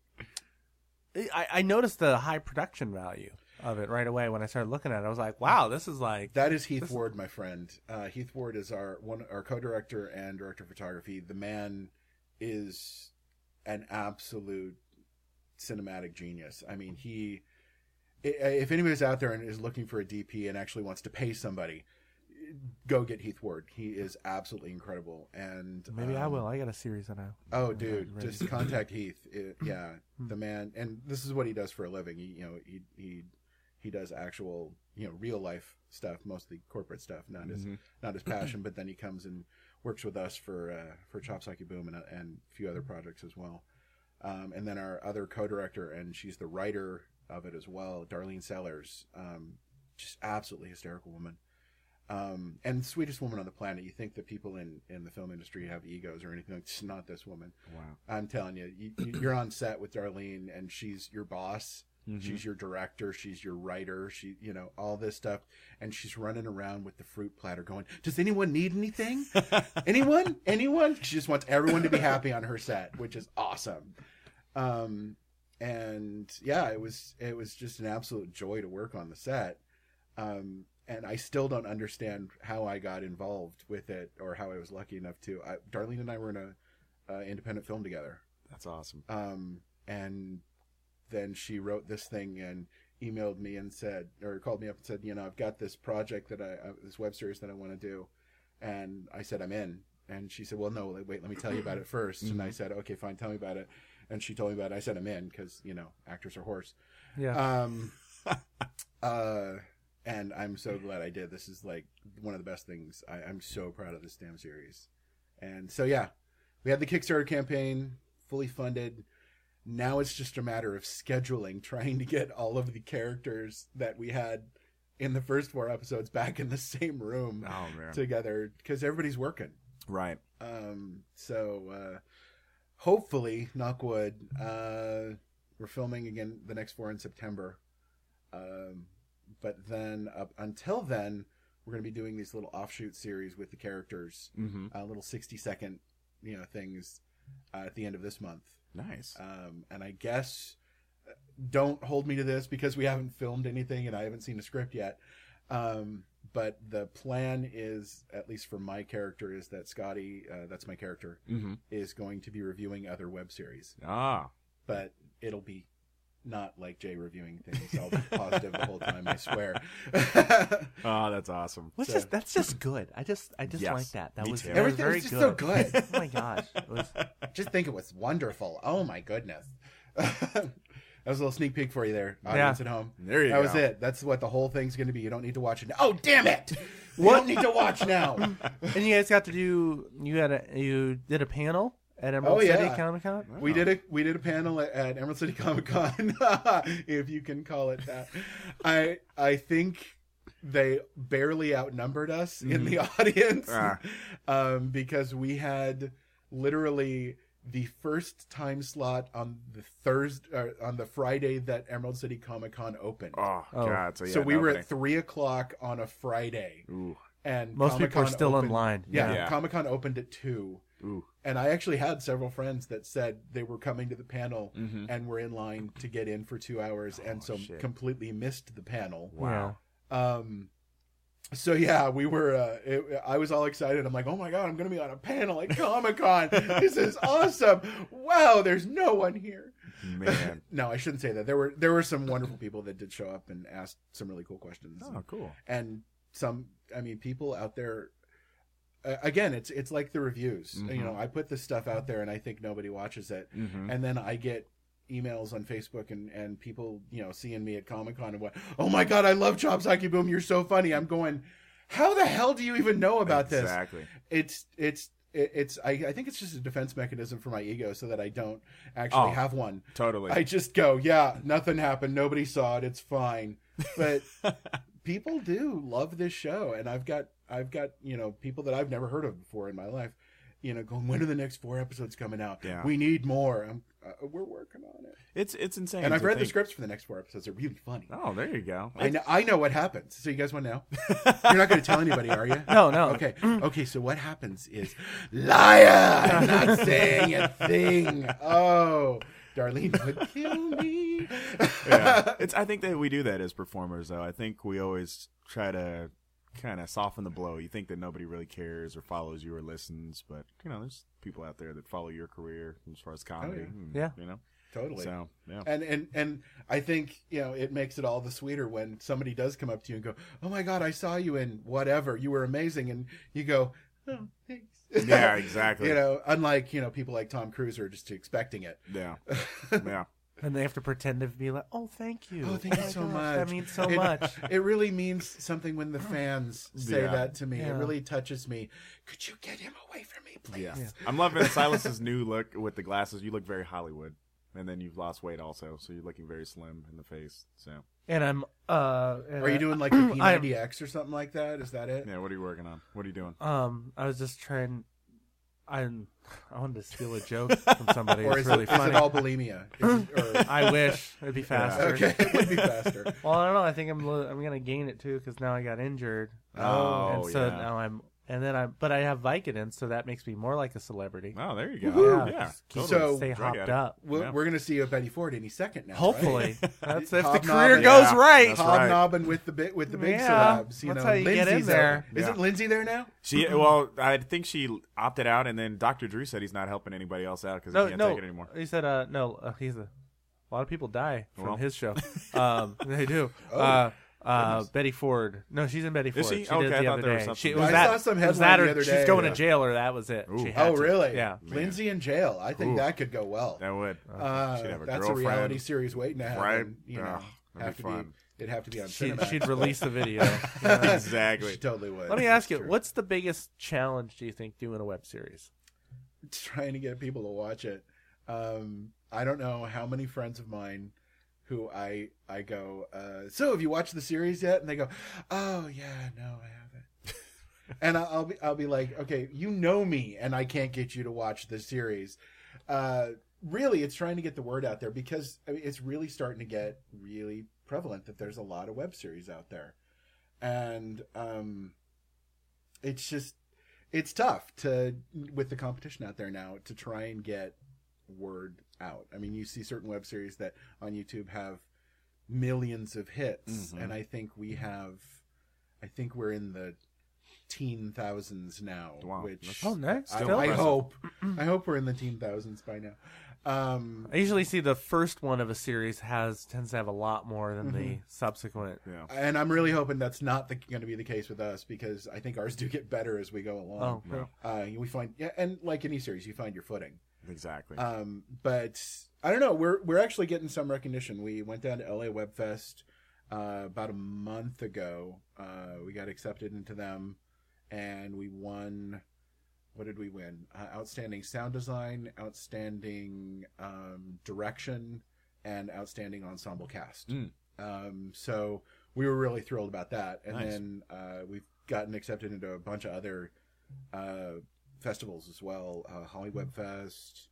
I, I noticed the high production value of it right away when I started looking at it. I was like, wow, this is like That is Heath Ward, my friend. Uh, Heath Ward is our one, our co-director and director of photography. The man is an absolute cinematic genius. I mean, he. i- If anybody's out there and is looking for a D P and actually wants to pay somebody, go get Heath Ward. He is absolutely incredible. And maybe I um, will. I got a series on now. Oh, dude, Ready. just contact Heath. It- yeah, the man, and this is what he does for a living. He, you know, he he he does actual, you know, real life stuff, mostly corporate stuff, not his not his passion. But then he comes and works with us for uh, for Chopsocky Boom and a- and a few other projects as well. Um, and then our other co-director, and she's the writer of it as well, Darlene Sellers, um, just absolutely hysterical woman. Um, and sweetest woman on the planet. You think that people in, in the film industry have egos or anything like this. Not this woman. Wow. I'm telling you, you, you- you're on set with Darlene and she's your boss. She's your director. She's your writer. She, you know, all this stuff. And she's running around with the fruit platter going, does anyone need anything? Anyone? Anyone? She just wants everyone to be happy on her set, which is awesome. Um, and yeah, it was, it was just an absolute joy to work on the set. Um, and I still don't understand how I got involved with it or how I was lucky enough to. I, Darlene and I were in a uh, independent film together, That's awesome. um, and then she wrote this thing and emailed me and said, or called me up and said, you know, I've got this project that I, uh, this web series that I want to do, and I said I'm in, and she said, well, no, like, wait, let me tell you about it first, and I said, okay, fine, tell me about it, and she told me about it. I said I'm in because you know actors are horse. Yeah. Um, uh, and I'm so glad I did. This is like one of the best things. I, I'm so proud of this damn series. And so, yeah, we had the Kickstarter campaign fully funded. Now it's just a matter of scheduling, trying to get all of the characters that we had in the first four episodes back in the same room Oh man. together because everybody's working. Right. Um, so uh, hopefully, knock wood, uh, we're filming again the next four in September. Um, but then up until then, we're going to be doing these little offshoot series with the characters, Mm-hmm. uh, little sixty second, you know, things uh, at the end of this month. Nice. Um, and I guess uh, don't hold me to this because we haven't filmed anything and I haven't seen a script yet. Um, but the plan is, at least for my character, is that Scotty, uh, that's my character, Mm-hmm. is going to be reviewing other web series. Ah. But it'll be not like Jay reviewing things. I'll be positive the whole time, I swear. Oh, that's awesome. Which so- is that's just good. I just I just Yes, like that. That me was, too. that was Everything very was just good. so good. Oh my gosh. It was, Just think it was wonderful. Oh my goodness. That was a little sneak peek for you there, audience at home. There you that go. was it. That's what the whole thing's going to be. You don't need to watch it now. Oh, damn it! We don't need to watch now. and you guys got to do you had a you did a panel at Emerald Oh, City yeah. Comic Con? We did a we did a panel at, at Emerald City Comic Con, if you can call it that. I I think they barely outnumbered us in the audience, Ah. um, because we had literally the first time slot on the Thursday or on the Friday that Emerald City Comic Con opened. Oh, Oh. God. So, yeah, so we no were opening. at three o'clock on a Friday, Ooh. and Most people are Comic-Con still opened- online. Yeah, Yeah. Comic Con opened at two. Ooh. And I actually had several friends that said they were coming to the panel Mhm. and were in line to get in for two hours, and so shit. completely missed the panel. Wow. Um, so yeah, we were. Uh, it, I was all excited. I'm like, oh my god, I'm going to be on a panel at Comic Con. This is awesome! Wow, there's no one here. Man. No, I shouldn't say that. There were there were some wonderful people that did show up and asked some really cool questions. Oh, cool. And some, I mean, people out there. Uh, again, it's it's like the reviews. Mhm. You know, I put this stuff out there, and I think nobody watches it, Mm-hmm. and then I get emails on Facebook and, and people, you know, seeing me at Comic-Con and what, oh my God, I love Chop Socky Boom. You're so funny. I'm going, how the hell do you even know about this? Exactly. It's, it's, it- it's, I, I think it's just a defense mechanism for my ego so that I don't actually Oh, have one. Totally. I just go, yeah, nothing happened. Nobody saw it. It's fine. But people do love this show. And I've got, I've got, you know, people that I've never heard of before in my life, you know, going, when are the next four episodes coming out? Yeah. We need more. I'm, uh, we're working on it. It's it's insane. And I've to read the think- scripts for the next four episodes. They're really funny. Oh, there you go. I know, I know what happens. So you guys want to know? You're not going to tell anybody, are you? No, no. Okay. Okay. So what happens is, liar! I'm not saying a thing. Oh, Darlene would kill me. Yeah. It's. I think that we do that as performers, though. I think we always try to kind of soften the blow. You think that nobody really cares or follows you or listens, but you know, there's people out there that follow your career as far as comedy. yeah. and, Yeah. You know. Totally. So yeah. And and and I think, you know, it makes it all the sweeter when somebody does come up to you and go, "Oh my God, I saw you in whatever. You were amazing." And you go, "Oh, thanks." Yeah, exactly. You know, unlike, you know, people like Tom Cruise are just expecting it. Yeah. Yeah. And they have to pretend to be like, "Oh, thank you. Oh, thank you my so gosh, much. That means so It- much." It really means something when the fans say Yeah. that to me. It Yeah. really touches me. Could you get him away from me, please? Yeah. I'm loving Silas's new look with the glasses. You look very Hollywood. And then you've lost weight also, so you're looking very slim in the face. So And I'm. Uh, and Are you I- doing like the P I'm- ninety X or something like that? Is that it? yeah, what are you working on? What are you doing? Um, I was just trying. I'm. I wanted to steal a joke from somebody. Or It's is, really it, is funny. it all bulimia? Is it, or, I wish it'd be faster. okay, it would be faster. Well, I don't know. I think I'm. li- I'm gonna gain it too because now I got injured. Oh, and so yeah. now I'm. And then I. But I have Vicodin, so that makes me more like a celebrity. Oh, there you go. Woohoo. Yeah, Just keep- totally. So- Stay Drug hopped addict. up. We're, Yeah. we're going to see you at Betty Ford any second now. Hopefully, that's if the Hobnobbing. career goes Yeah, right. that's right. Hobnobbing with the bit with the big Yeah, celebs. You that's know, how you get in Lindsay's there. There. Isn't Yeah. Lindsay there now? She well, I think she opted out, and then Doctor Drew said he's not helping anybody else out because No, he can't no. take it anymore. He said, "Uh, no." Uh, he's a. A lot of people die from Well. his show. Um, they do. Oh, uh, uh, Betty Ford. No, she's in Betty Ford. Is she? did Okay, it I the thought other there was day. something She, it there. was I that, saw some it was headline that the or other she's day. going Yeah. to jail, or that was it. Ooh. She had Oh, to. really? Yeah. Lindsay in jail. I think Ooh. that could go well. That would. Uh, She'd have a that's a girlfriend. reality series waiting to happen. Right? You know, Ugh, that'd have be to fun. be. It'd have to be on She, Cinemax. she'd release the video. Exactly. She totally would. Let me ask you, That's true. what's the biggest challenge do you think doing a web series? Trying to get people to watch it. Um, I don't know how many friends of mine who I I go, uh, so have you watched the series yet? And they go, oh yeah, no, I haven't. And I- I'll be I'll be like, okay, you know me, and I can't get you to watch the series. Uh, really, it's trying to get the word out there because I mean, it's really starting to get really prevalent that there's a lot of web series out there, and um, it's just it's tough to with the competition out there now to try and get word out. I mean, you see certain web series that on YouTube have millions of hits, Mhm. and I think we have, I think we're in the teen thousands now. Wow. Which Oh, nice. I, Still I impressive. hope, I hope we're in the teen thousands by now. Um, I usually see the first one of a series has tends to have a lot more than Mm-hmm. the subsequent. Yeah. and I'm really hoping that's not going to be the case with us because I think ours do get better as we go along. Oh, okay. Uh, we find, yeah, and like any series, you find your footing. Exactly. Um, but I don't know. We're we're actually getting some recognition. We went down to L A Web Fest uh, about a month ago. Uh, we got accepted into them, and we won. What did we win? Uh, outstanding sound design, outstanding um, direction, and outstanding ensemble cast. Mm. Um, so we were really thrilled about that. And Nice. then uh, we've gotten accepted into a bunch of other uh, festivals as well. Uh, Holly Web Fest.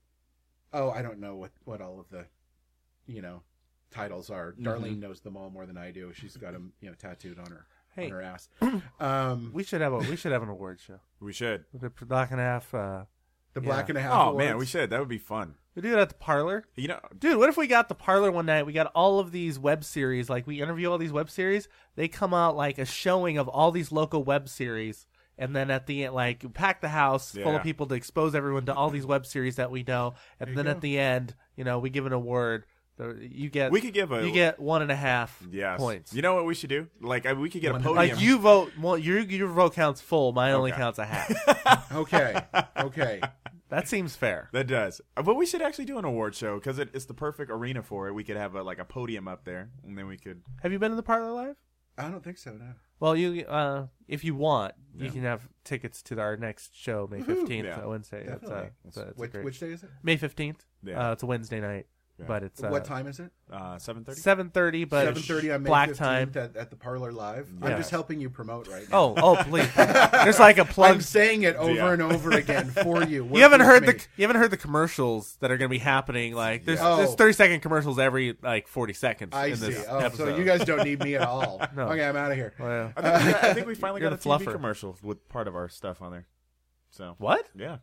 Oh, I don't know what, what all of the, you know, titles are. Darlene knows them all more than I do. She's got them, you know, tattooed on her Hey. on her ass. Um, We should have a we should have an award show. we should. The Black and a Half. Uh, the yeah. Black and a Half. Oh man, we Awards. should. That would be fun. we do it at the Parlor. You know, Dude, what if we got the Parlor one night? We got all of these web series. Like, we interview all these web series. They come out like a showing of all these local web series. And then at the end, like, pack the house full Yeah. of people to expose everyone to all these web series that we know. And then at the end, you know, we give an award. The- You get we could give a you get one and a half yes. points. You know what we should do? Like I, we could get One- a podium. Like, you vote, well, your your vote counts full. Mine only Okay. counts a half. Okay. Okay. That seems fair. That does. Uh, But we should actually do an award show because it, it's the perfect arena for it. We could have a, like a podium up there, and then we could. Have you been to the Parlor Live? I don't think so. No. Well, you uh, if you want, you Yeah. can have tickets to our next show, May fifteenth, Yeah. uh, Wednesday. It's, uh, Definitely. it's, uh, it's a Which, great- which day is it? May fifteenth. Yeah. Uh, it's a Wednesday night, Yeah. but it's uh, What time is it? Uh, seven thirty. seven thirty, but Seven thirty on May black fifteenth time. At, at the Parlor Live. Yeah. I'm just helping you promote right now. Oh, oh, please! There's like a plug. I'm saying it over Yeah. and over again for you. You haven't Work heard with the me. you haven't heard the commercials that are going to be happening. Like there's Yeah. there's Oh. thirty second commercials every like forty seconds. I in see. this Oh, episode. so you guys don't need me at all. No. Okay, I'm out of here. Well, I think, we, I think we finally You're got a the T V fluffer. commercial with part of our stuff on there. So what? yeah,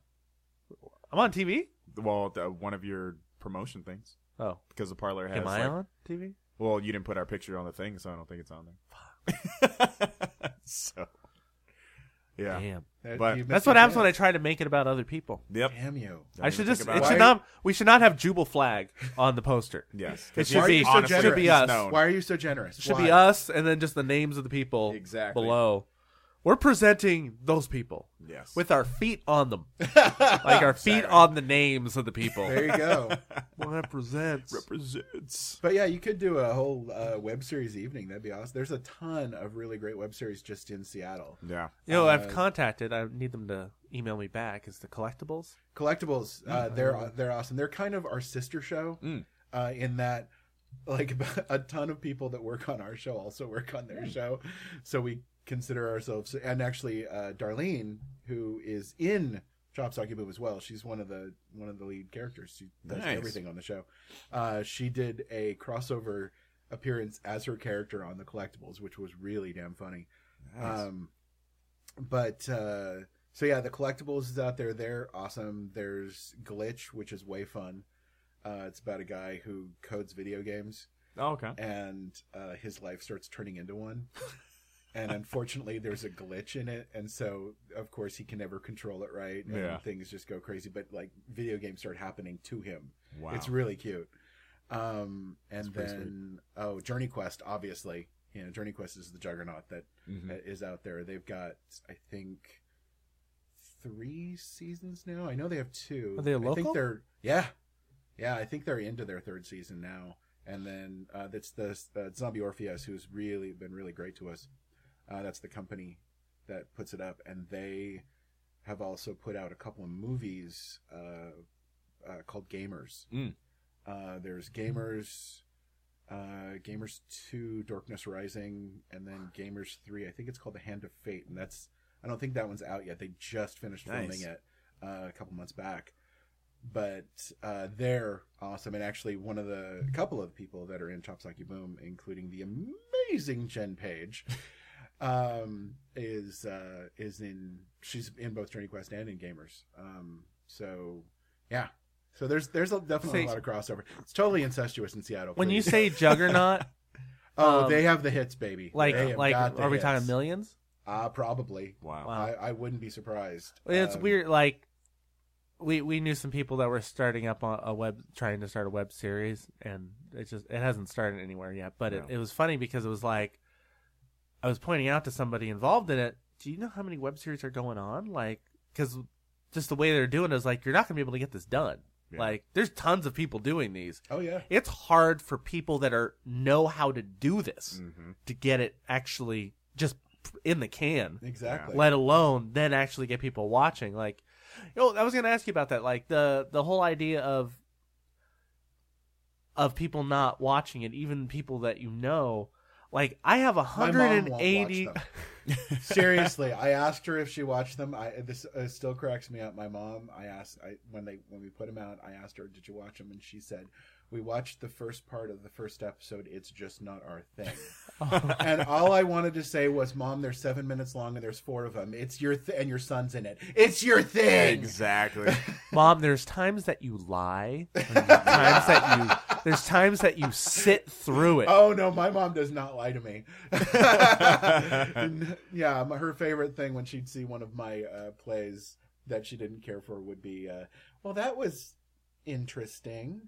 I'm on T V. well, the, one of your promotion things Oh, because the parlor has. am I like- on T V? Well, you didn't put our picture on the thing, so I don't think it's on there. so, yeah. Damn. That- But- you missed That's what your happens when I chance. try to make it about other people. Yep. Damn you. Don't I even should think just. about It it. should Why- not. We should not have Jubal Flag on the poster. Yes. It 'cause should he's be. so honestly It should be generous? us. known. Why are you so generous? It should Why? be us, and then just the names of the people Exactly. below. We're presenting those people Yes. with our feet on them, like our feet on the names of the people. There you go. Represents. represents. But yeah, you could do a whole uh, web series evening. That'd be awesome. There's a ton of really great web series just in Seattle. Yeah. You know, I've Uh, contacted. I need them to email me back. Is the collectibles? Collectibles, uh, they're they're awesome. They're kind of our sister show Mm. uh, in that, like, a ton of people that work on our show also work on their show, so we consider ourselves. And actually, uh, Darlene, who is in Chop Socky Boom as well, she's one of the one of the lead characters. She does Nice. everything on the show. Uh, she did a crossover appearance as her character on the Collectibles, which was really damn funny. Nice. Um, but uh, so yeah, the Collectibles is out there. They're awesome. There's Glitch, which is way fun. Uh, it's about a guy who codes video games, Oh, okay. and uh, his life starts turning into one. And unfortunately, there's a glitch in it, and so of course he can never control it right, and Yeah. things just go crazy. But like video games start happening to him. Wow. It's really cute. Um, and That's pretty then oh, Journey Quest, obviously, you know, Journey Quest is the juggernaut that Mhm. that is out there. They've got, I think, three seasons now. I know they have two. Are they a I local? think they're yeah, yeah. I think they're into their third season now. And then uh, that's the uh, Zombie Orpheus, who's really been really great to us. Uh, that's the company that puts it up, and they have also put out a couple of movies uh, uh, called Gamers. Mm. Uh, there's Gamers, uh, Gamers two, Darkness Rising, and then Gamers three. I think it's called The Hand of Fate, and that's I don't think that one's out yet. They just finished filming Nice. it uh, a couple months back. But uh, they're awesome, and actually one of the a couple of people that are in Chop Socky Boom, including the amazing Jen Page, um, is uh, is in she's in both Journey Quest and in Gamers. Um, so yeah, so there's there's a, definitely Say- a lot of crossover. It's totally incestuous in Seattle. When you please. say juggernaut, oh, um, they have the hits, baby. like They have like got the are we hits. talking millions? Uh, probably. Wow. Wow. I, I wouldn't be surprised. It's Um, weird. Like we we knew some people that were starting up on a web, trying to start a web series, and it just it hasn't started anywhere yet. But it, No. it was funny because it was like I was pointing out to somebody involved in it. Do you know how many web series are going on? Like, because just the way they're doing it is like you're not gonna be able to get this done. Yeah. Like, there's tons of people doing these. Oh yeah. It's hard for people that are know how to do this Mhm. to get it actually just in the can. Exactly. Let alone then actually get people watching. Like, you know, I was going to ask you about that. Like the the whole idea of of people not watching it, even people that you know. Like, I have a My hundred mom and won't eighty. watch them. Seriously, I asked her if she watched them. I this uh, still cracks me up. My mom, I asked I, when they when we put them out, I asked her, "Did you watch them?" And she said, "We watched the first part of the first episode. It's just not our thing." And all I wanted to say was, "Mom, they're seven minutes long and there's four of them. It's your th- and your son's in it. It's your thing." Exactly. Mom, there's times that you lie. And there's times that you there's times that you sit through it. Oh no, my mom does not lie to me. And, yeah, my, her favorite thing when she'd see one of my uh, plays that she didn't care for would be, uh, "Well, that was interesting."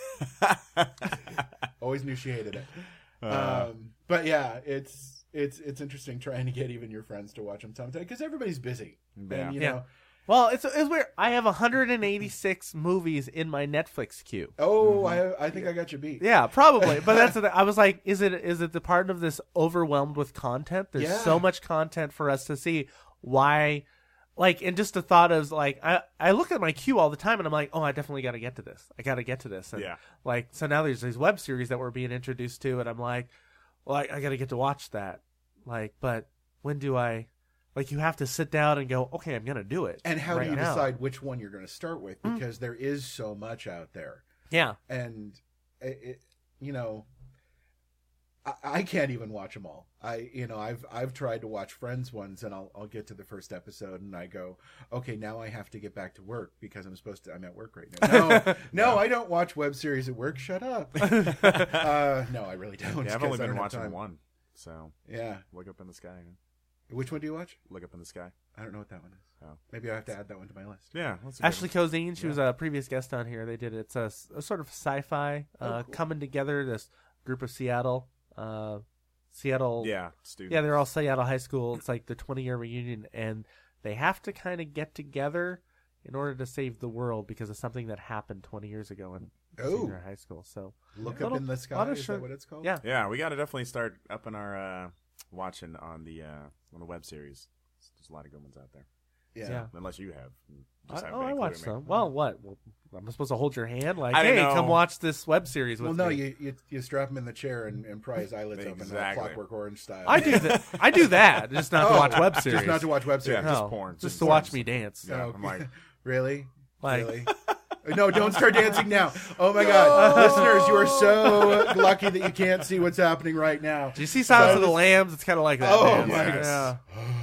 Always knew she hated it. Uh, um, but yeah, it's it's it's interesting trying to get even your friends to watch them sometimes because everybody's busy. Yeah. And, you Yeah. know, Well, it's it's weird. I have one hundred eighty-six movies in my Netflix queue. Oh, I I think I got you beat. Yeah, probably. But that's the thing. I was like, is it is it the part of this overwhelmed with content? There's Yeah. so much content for us to see. Why? Like, and just the thought of like, I, I look at my queue all the time and I'm like, oh, I definitely got to get to this. I got to get to this. And Yeah. like, so now there's these web series that we're being introduced to, and I'm like, well, I, I got to get to watch that. Like, but when do I? Like, you have to sit down and go, okay, I'm going to do it. And how right do you now. decide which one you're going to start with? Because there is so much out there. Yeah. And, it, it, you know, I, I can't even watch them all. I, you know, I've I've tried to watch Friends ones, and I'll I'll get to the first episode, and I go, okay, now I have to get back to work because I'm supposed to. I'm at work right now. No, no, I don't watch web series at work. Shut up. uh, no, I really don't. Yeah, I've 'cause only I been don't have watching time. one. So Yeah. look up in the sky. Which one do you watch? Look up in the sky. I don't know what that one is. Oh. Maybe I have to add that one to my list. Yeah, that's a good Ashley one. Cozine, she was a previous guest on here. They did it. It's a, a sort of sci-fi uh, cool. coming together. This group of Seattle, uh, Seattle. Yeah, students. Yeah, they're all Seattle high school. It's like the twenty-year reunion, and they have to kind of get together in order to save the world because of something that happened twenty years ago in Oh. senior high school. So Look Little- up in the sky. lot of Is short- that what it's called? yeah, Yeah, we got to definitely start up in our uh, watching on the uh, on the web series. There's a lot of good ones out there. Yeah. Yeah. Unless you have. You I, just haven't oh, been I watched including me. some. Well, what? Well, I'm supposed to hold your hand, like, I don't hey, know. come watch this web series with Well, no, me. you, you you strap him in the chair and, and pry his eyelids open, Exactly. like Clockwork Orange style. I do that. I do that, just not to Oh, watch web series. Just not to watch web series. Yeah, just No, porn. just Just to watch porn. me dance. Yeah, Oh, I'm like, really? Like- really? No, don't start dancing now. Oh my God, listeners, you are so lucky that you can't see what's happening right now. Do you see Silence So of the this- Lambs? It's kind of like that. Oh, dance. my Yeah.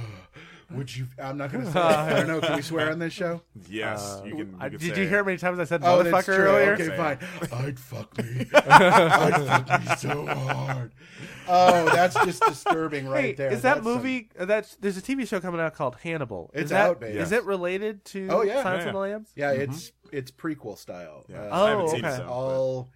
Would you? I'm not going to say. It. I don't know. Can we swear on this show? yes, you can. You Uh, can did say you hear it. how many times I said Oh, that's motherfucker true. earlier? Okay, Say fine. it. I'd fuck me. I'd fuck me so hard. Oh, that's just disturbing right Hey, there. is that That's some- movie? Uh, that's there's a T V show coming out called Hannibal. It's is that, out, baby. Is it related to Oh, yeah. Silence Yeah, of the Lambs? Yeah, it's it's prequel style. Yeah. Uh, Oh, I haven't seen okay. some, but- all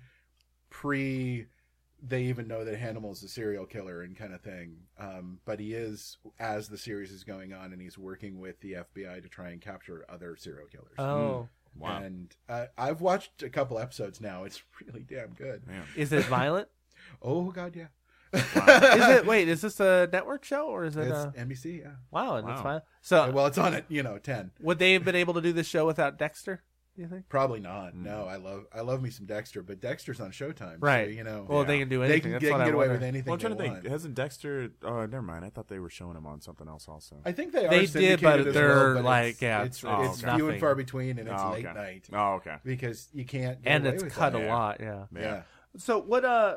pre. They even know that Hannibal's a serial killer and kind of thing. Um, but he is, as the series is going on, and he's working with the F B I to try and capture other serial killers. Oh, Wow. And uh, I've watched a couple episodes now. It's really damn good. Man. is it violent? Oh God, yeah. Is it? Wait, is this a network show or is it? It's Uh, N B C, yeah. wow, and it's Wow. violent. So Well, it's on at you know ten. would they have been able to do this show without Dexter? Do you think? Probably not. No, I love I love me some Dexter, but Dexter's on Showtime, Right. So, you know, Well, Yeah. they can do they anything. can, That's they what can I get away wonder. with anything Well, I'm trying they to want. think. Hasn't Dexter? Oh, never mind. I thought they were showing him on something else also. I think they are They did, syndicated but as they're well, but like, it's, yeah, it's, oh, it's okay. few and nothing. far between, and it's oh, late okay. night Oh, okay. because you can't. Get And away it's with cut that. a Yeah. lot. Yeah. Yeah. Yeah. So what? Uh,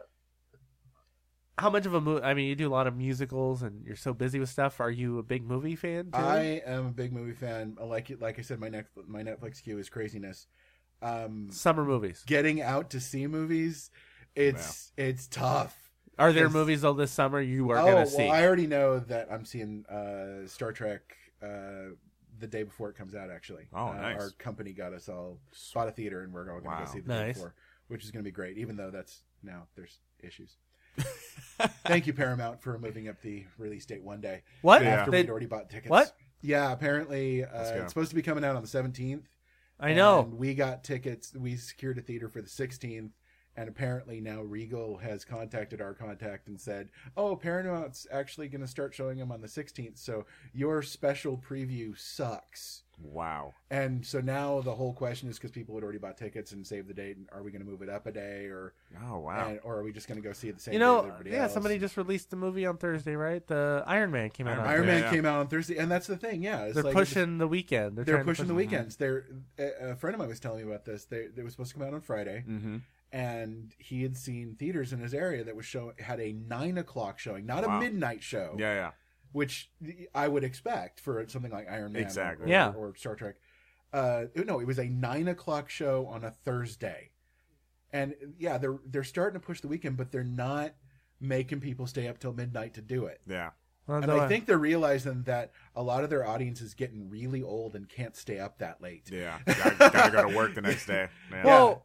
how much of a movie? I mean, you do a lot of musicals, and you're so busy with stuff. Are you a big movie fan too? I am a big movie fan. I like it. Like I said, my next my Netflix queue is craziness. Um, Summer movies. getting out to see movies, it's it's tough. Are there Yes. movies though this summer you are oh, gonna well, see? I already know that I'm seeing uh, Star Trek uh, the day before it comes out. Actually, Oh, uh, nice. Our company got us all bought a theater, and we're all going to Wow. go see the day Nice. before, which is going to be great. Even though that's now there's issues. Thank you, Paramount, for moving up the release date one day What? after They- we'd already bought tickets. What? Yeah, apparently uh, Let's go. it's supposed to be coming out on the seventeenth. I know. And we got tickets. We secured a theater for the sixteenth. And apparently now Regal has contacted our contact and said, oh, Paramount's actually going to start showing them on the sixteenth. So your special preview sucks. Wow. And so now the whole question is, because people had already bought tickets and saved the date, are we going to move it up a day, or Oh, wow. and, or are we just going to go see it the same You day know, as everybody yeah. else? Somebody just released the movie on Thursday, right? The Iron Man came out. Iron on Iron Thursday. Man Yeah. came out on Thursday, and that's the thing. Yeah, it's They're like pushing the weekend. They're, They're trying to pushing the push- weekends. They're a a friend of mine was telling me about this. They they were supposed to come out on Friday, Mm-hmm. and he had seen theaters in his area that was show had a nine o'clock showing, not Wow. a midnight show, Yeah, yeah. which I would expect for something like Iron Man, Exactly. or, Yeah. or Star Trek. Uh, no, it was a nine o'clock show on a Thursday, and yeah, they're they're starting to push the weekend, but they're not making people stay up till midnight to do it. Yeah. Well, And though I think they're realizing that a lot of their audience is getting really old and can't stay up that late. Yeah. Gotta, gotta go to work the next day. Man. Well,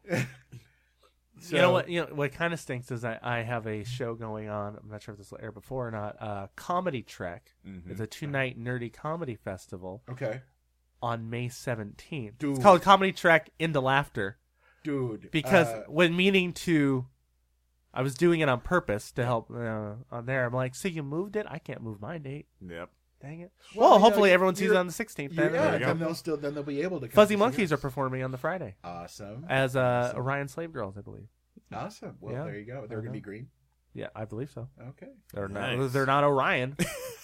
So, you know what? You know what kind of stinks is I, I have a show going on. I'm not sure if this will air before or not. Uh, Comedy Trek. Mhm. It's a two night nerdy comedy festival Okay. on May seventeenth. Dude. It's called Comedy Trek Into Laughter Dude. because uh, when meaning to, I was doing it on purpose to help uh, on there. I'm like, so you moved it? I can't move my date. Yep. Dang it. Well, Well, you hopefully know, everyone sees it you're- on the sixteenth. yeah, Then. you go. then they'll still then they'll be able to come Fuzzy to see Monkeys are us. performing on the Friday Awesome. as uh, Awesome. Orion Slave Girls, I believe. Awesome. Well, Yeah. there you go. They're I gonna know. be green. Yeah, I believe so. Okay. They're Nice. not. They're not Orion.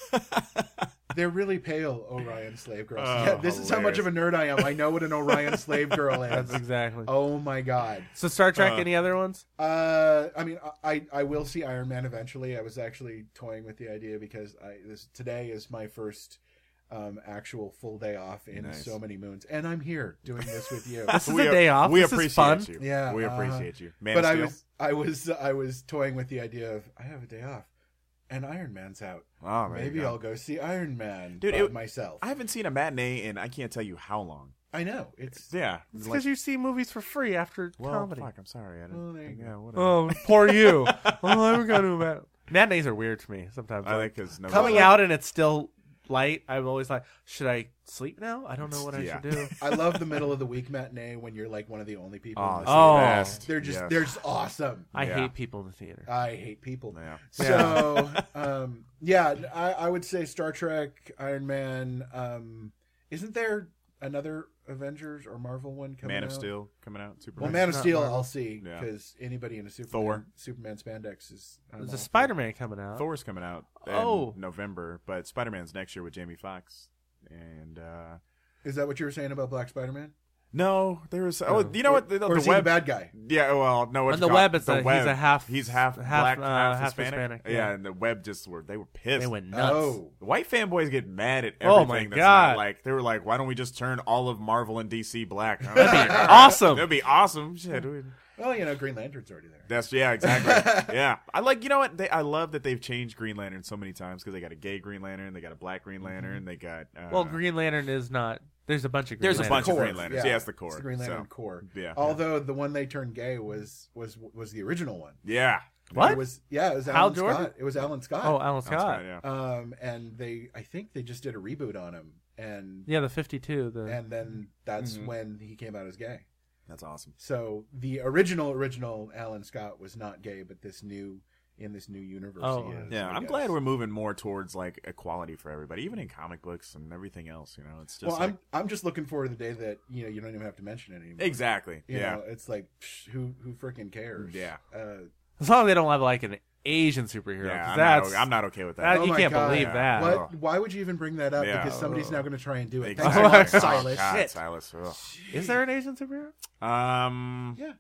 They're really pale Orion slave girls. Oh, yeah, this is how much of a nerd I am. I know what an Orion slave girl is. That's exactly. Oh my god. So Star Trek. Uh, any other ones? Uh, I mean, I I will see Iron Man eventually. I was actually toying with the idea because I this today is my first um actual full day off in Nice. so many moons, and I'm here doing this with you. This is we a day off. We This is appreciate fun. you. Yeah, we uh-huh. appreciate you. Man but of I Steel? was I was I was toying with the idea of I have a day off, and Iron Man's out. Oh, there you Maybe go. I'll go see Iron Man Dude, by it- myself. I haven't seen a matinee in I can't tell you how long. I know it's Yeah. It's like- because you see movies for free after well, comedy. fuck. I'm sorry. I didn't. Well, there you yeah, whatever. Oh, poor you. Oh, I'm gonna do that. Matinees are weird to me sometimes. I Like, think because no coming out and it's still light. I'm always like, should I sleep now? I don't know what Yeah. I should do. I love the middle of the week matinee when you're like one of the only people. Oh, in it's the the Oh. theater. best. They're just Yes. they're just awesome. I Yeah. hate people in the theater. I hate people. Yeah. So, um, yeah, I, I would say Star Trek, Iron Man. Um, isn't there another Avengers or Marvel one coming Man of out? Steel coming out. Superman. Well, Man of Not Steel, Marvel. I'll see Yeah. because anybody in a Superman, Thor. Superman spandex is. I'm There's all a for. Spider-Man coming out. Thor's coming out in Oh. November, but Spider-Man's next year with Jamie Foxx. And uh Is that what you were saying about Black Spider-Man? no, there was. Oh, you know what? The, Or the is he web. the bad guy? Yeah, well, no. What's On the it called? web, it's the a- he's web. a half- He's half, half, black, uh, half, half Hispanic. Hispanic, Yeah. yeah. and the web just were they were pissed. They went nuts. Oh, The white fanboys get mad at Oh, everything. my that's God. not like they were like, why don't we just turn all of Marvel and D C black? That'd be awesome. That'd be awesome. Shit, we- well, you know, Green Lantern's already there. That's yeah, exactly. Yeah, I like you know what they, I love that they've changed Green Lantern so many times because they got a gay Green Lantern, they got a black Green Lantern, they got uh, Well, Green Lantern is not. There's a bunch of Green There's a Lanterns. bunch of Core, Green Lanterns. Yeah, it's the core. It's the Green Lantern so, core. Yeah. Although the one they turned gay was was was the original one. Yeah. What? It was yeah, it was Hal Alan Jordan? Scott. It was Alan Scott. Oh, Alan That's Scott. right, yeah. Um, and they, I think they just did a reboot on him, and Yeah, the fifty-two. The and then that's Mhm. when he came out as gay. That's awesome. So the original, original Alan Scott was not gay, but this new, in this new universe, Oh, he is. Yeah, I I'm guess. glad we're moving more towards like equality for everybody, even in comic books and everything else. You know, it's just Well, like, I'm, I'm just looking forward to the day that you know you don't even have to mention it anymore. exactly. You yeah. know, it's like psh, who who freaking cares? Yeah. Uh, as long as they don't have like an Asian superhero. Yeah, 'cause I'm, that's not, I'm not okay with that- that. Oh you my can't God. believe Yeah. that. what? Oh. Why would you even bring that up? Yeah. Because somebody's now going to try and do it. Exactly. Thanks a lot, Oh, Silas. God, Shit. Silas. ugh. Is there an Asian superhero? Um, Yeah.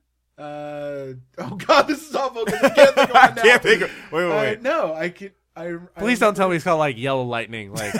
Uh, oh God, this is awful because I can't think of I it now. can't think of. Wait, wait, Uh, wait. no, I can. I, I Please don't tell me it's called like Yellow Lightning. Like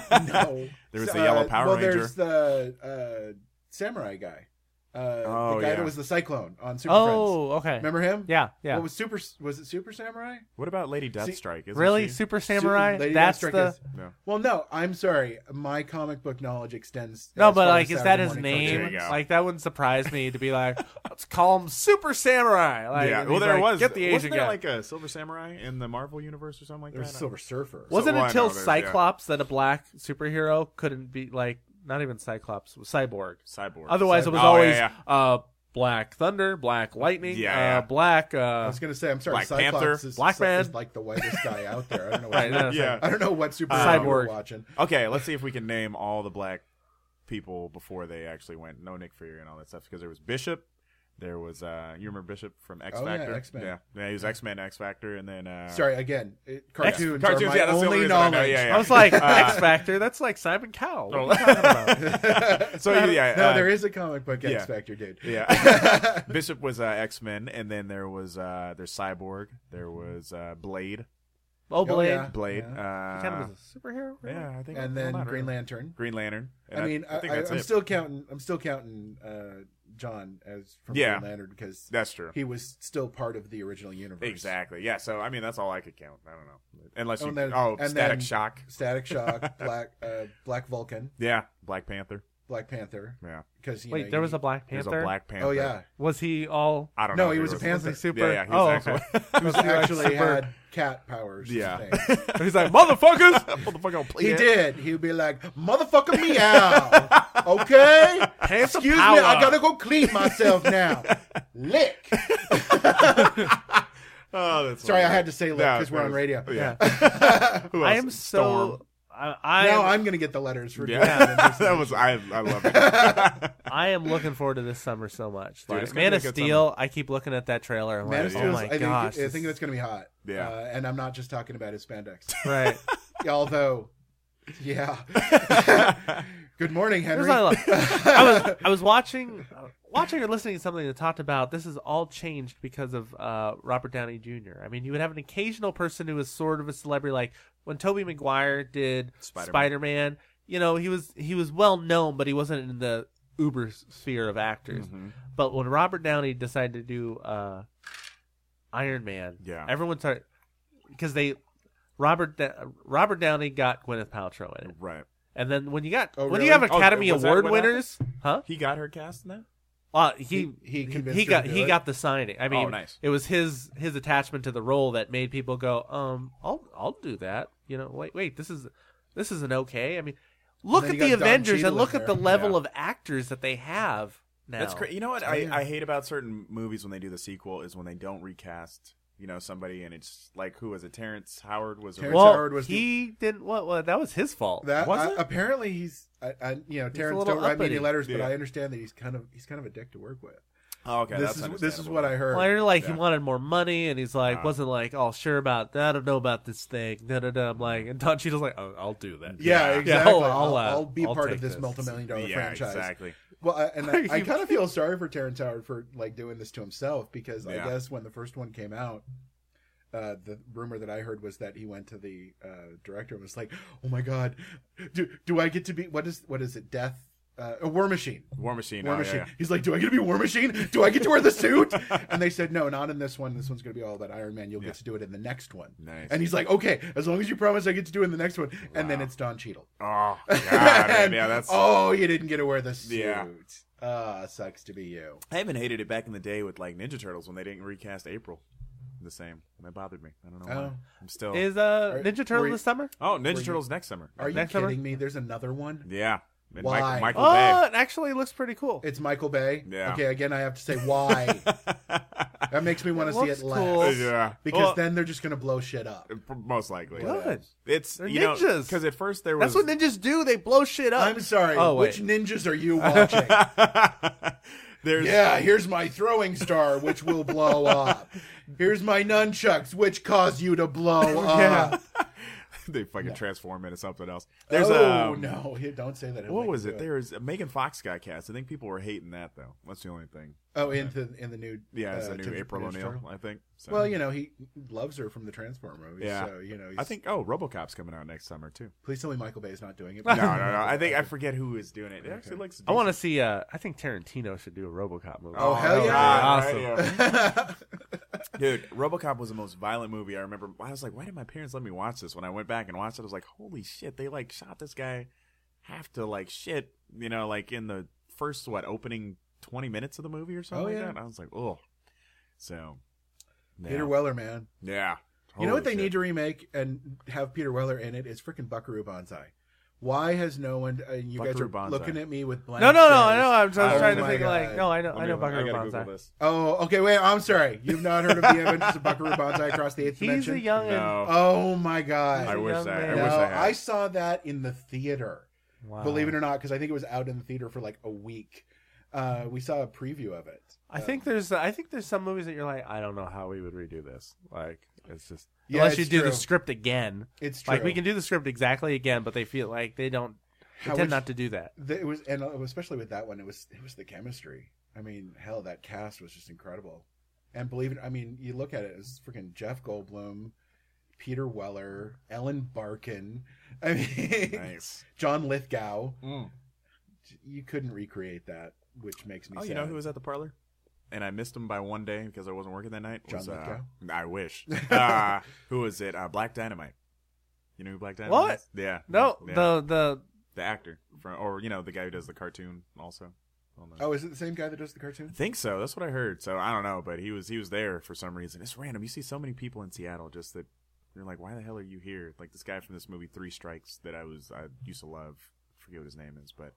No. There was So, the Yellow uh, Power well, Ranger. there's the uh, samurai guy. Uh, Oh, the guy yeah. that was the Cyclone on Super Friends. oh, okay. Remember him? Yeah, yeah. What was Super? Was it Super Samurai? What about Lady See- Deathstrike? Isn't Really, she? Super Samurai? Lady That's Deathstrike the is- No. Well, no, I'm sorry. My comic book knowledge extends. no, as but far like, as is that Saturday his morning name? There you go. Like, that wouldn't surprise me to be like, let's call him Super Samurai. Like, yeah. and Well, he's there like, was. Get the Asian wasn't there guy. like a Silver Samurai in the Marvel universe or something like There was that? Silver Surfer. Wasn't well, I until know there's- yeah. Cyclops that a black superhero couldn't be like not even Cyclops, Cyborg. Cyborg. Otherwise, it was Oh, always yeah, uh, Black Thunder, Black Lightning, Yeah, uh, yeah. Black. I Uh, was gonna say, I'm sorry. Black Cyclops Panther, is, Black is Man. like the whitest guy out there. I don't know. What, Right, no, yeah. I don't know what superhero Cyborg. you were watching. Okay, let's see if we can name all the black people before they actually went. No Nick Fury and all that stuff because there was Bishop. There was uh, you remember Bishop from X Oh, yeah, Factor? X-Men. Yeah, yeah, he was X Men, X Factor, and then uh, Sorry, again, it, cartoons, cartoons, are my yeah, that's the only only reason I know, knowledge. yeah, yeah. I was like X Factor. That's like Simon Cowell. What are you talking about? So yeah, no, uh, there is a comic book X yeah. Factor, dude. Yeah, Bishop was uh, X Men, and then there was uh, there's Cyborg, there was uh, Blade, Oh, Blade. yeah. Blade, Yeah. uh, Kind of a superhero. really? yeah, I think, And well, then not Green really. Lantern. Green Lantern. And I mean, I, think I, that's I'm it. still counting. I'm still counting uh, John as from Yeah. Green Lantern because That's true. he was still part of the original universe. Exactly. Yeah. So I mean, that's all I could count. I don't know, unless Oh, you. and then- oh, and Static then- Shock. Static Shock, Black uh, Black Vulcan, Yeah, Black Panther. Black Panther. Yeah, Because you Wait, know, there you- was a Black there's Panther. a Black Panther. Oh yeah, Was he all? I don't No, know. he if was it a Was panther. he super? Yeah, yeah, he was oh, actually- okay. he was actually super- had cat powers. and Yeah. things. He's like, motherfuckers. Motherfucker, He did. He'd be like, "Motherfucker, meow." Okay? Pants of Excuse me, power. I gotta go clean myself now. Lick. Oh, that's Sorry, I funny. had to say lick No, because we're that on was- radio. Yeah. Who I else? am Storm. so. I, I Now am, I'm gonna get the letters for doing Yeah, that. that was I. I love it. I am looking forward to this summer so much. Dude, Like, it's gonna Man be of a good Steel, I keep looking at that trailer. I'm Man like, of oh Steel, my I think, gosh. I think this- that's gonna be hot. Yeah. Uh, and I'm not just talking about his spandex. right. Although, yeah. Good morning, Here's Henry. what I, love. I was I was watching uh, watching or listening to something that talked about this is all changed because of uh, Robert Downey Junior I mean, you would have an occasional person who was sort of a celebrity, like when Tobey Maguire did Spider-Man. Spider-Man. You know, he was he was well known, but he wasn't in the uber sphere of actors. Mm-hmm. But when Robert Downey decided to do uh, Iron Man, Yeah. everyone started because they Robert Da- Robert Downey got Gwyneth Paltrow in it. Right. And then when you got Oh, when really? you have Oh, Academy was that Award what happened? winners, huh? He got her cast in that. Uh, he He- he he, convinced he her got to do he it? got the signing. I mean, Oh, nice. it was his his attachment to the role that made people go, um, I'll I'll do that. You know, wait wait, this is this isn't okay. I mean, look then at you the got Don Avengers Cheadle and look in at the there. level Yeah. of actors that they have now. That's crazy. You know what Oh, I, yeah. I hate about certain movies when they do the sequel is when they don't recast, you know, somebody and it's like who was it? Terrence Howard was. Terrence a, Well, Howard was the- he didn't. What? What? That was his fault. That Was I- it? apparently he's, I, I, you know, Terrence little don't write me any uppity. letters, but Yeah. I understand that he's kind of he's kind of a dick to work with. Oh, okay. this that's is this is understandable. what I heard. Well, I heard like he Yeah. wanted more money, and he's like Uh. wasn't like all sure about. I don't know about this thing. Da da da. I'm like, and Don Cheadle's like, oh, I'll do that. yeah, Yeah. exactly. I'll- I'll, I'll, uh, I'll be I'll part of take this this. multi-million dollar Yeah, franchise. exactly. Well, I, and I, I You kind of feel sorry for Terrence Howard for like doing this to himself because I Yeah. guess when the first one came out, uh, the rumor that I heard was that he went to the uh, director and was like, "Oh my god, do do I get to be what is what is it? Death." Uh, a War Machine. War Machine. War oh, Machine. Yeah, He's like, do I get to be War Machine? Do I get to wear the suit? And they said, no, not in this one. This one's going to be all about Iron Man. You'll Yeah. get to do it in the next one. Nice. And he's like, okay, as long as you promise I get to do it in the next one. And then Wow. it's Don Cheadle. yeah. Oh God, man. And, Yeah, that's. oh, you didn't get to wear the suit. Yeah. Ah, sucks to be you. I even hated it back in the day with like Ninja Turtles when they didn't recast April the same. That bothered me. I don't know why. Oh. I'm still. Is uh Are- Ninja Turtle were you- this summer? oh, Ninja you- Turtles next summer. Are you Next kidding summer? me? There's another one. Yeah. And Why? Michael, Michael Oh, Bay. it actually looks pretty cool. It's Michael Bay. Yeah. Okay, again, I have to say why. That makes me want to It see it looks less. cool. Yeah. Because Well- then they're just going to blow shit up. Most likely. Good. It's They're you know ninjas. because at first there was That's what ninjas do. They blow shit up. I'm sorry. Oh, which wait. ninjas are you watching? there's Yeah, here's my throwing star, which will blow up. Here's my nunchucks, which cause you to blow up. they fucking transform into something else. There's oh, um, no. Here, don't say that. It'll What make was me it? do There's Megan Fox got cast. I think people were hating that though. That's the only thing. Oh, into in the new. Yeah, it's uh, the new Tim- April Ninja O'Neil. Turtle? I think. So. Well, you know, he loves her from the Transformer movies. Yeah. So, you know, he's, I think. Oh, RoboCop's coming out next summer too. Please tell me Michael Bay is not doing it. No, no, no. I think I forget who is doing it. It actually looks. I want to decent. see. Uh, I think Tarantino should do a RoboCop movie. Oh, hell that would yeah. be Awesome. right, yeah. Dude, RoboCop was the most violent movie I remember. I was like, why did my parents let me watch this? When I went back and watched it, I was like, holy shit! They like shot this guy half to like shit. You know, like in the first what opening twenty minutes of the movie or something Oh, like yeah. that. I was like, oh. So. Yeah. Peter Weller, man. Yeah. You know what Holy they need shit. to remake and have Peter Weller in it? Is freaking Buckaroo Banzai. Why has no one? Uh, you guys Buckaroo are Banzai. looking at me with blank No, no, no. stares. I know. I'm just Oh trying to my think. Like, God. no, I know. Let I me- know I Buckaroo gotta Banzai. Google this. Oh, okay. Wait, I'm sorry. You've not heard of the Adventures of Buckaroo Banzai across the eighth He's dimension? a young and No. Oh my god! I wish young I, I man. no, wish I had. I saw that in the theater. wow. Believe it or not, because I think it was out in the theater for like a week. Uh, we saw a preview of it. I think there's. I think there's some movies that you're like, I don't know how we would redo this. Like, it's just Yeah, unless you it's do the true. script again. It's true. Like, we can do the script exactly again, but they feel like they don't. They How tend would- not to do that. The- It was, and especially with that one, it was it was the chemistry. I mean, hell, that cast was just incredible. And believe it, I mean, you look at it, it's freaking Jeff Goldblum, Peter Weller, Ellen Barkin, I mean, Nice. John Lithgow. Mm. You couldn't recreate that, which makes me. Oh, sad. you know who was at the parlor? And I missed him by one day because I wasn't working that night. John Was, uh, Lithgow? I wish. uh, who was it? Uh, Black Dynamite. You know who Black Dynamite What? is? Yeah. No, Yeah. the the the actor from, or you know, the guy who does the cartoon also. I don't know. Oh, is it the same guy that does the cartoon? I think so. That's what I heard. So I don't know, but he was he was there for some reason. It's random. You see so many people in Seattle just that you're like, why the hell are you here? Like this guy from this movie Three Strikes that I was I used to love. I forget what his name is, but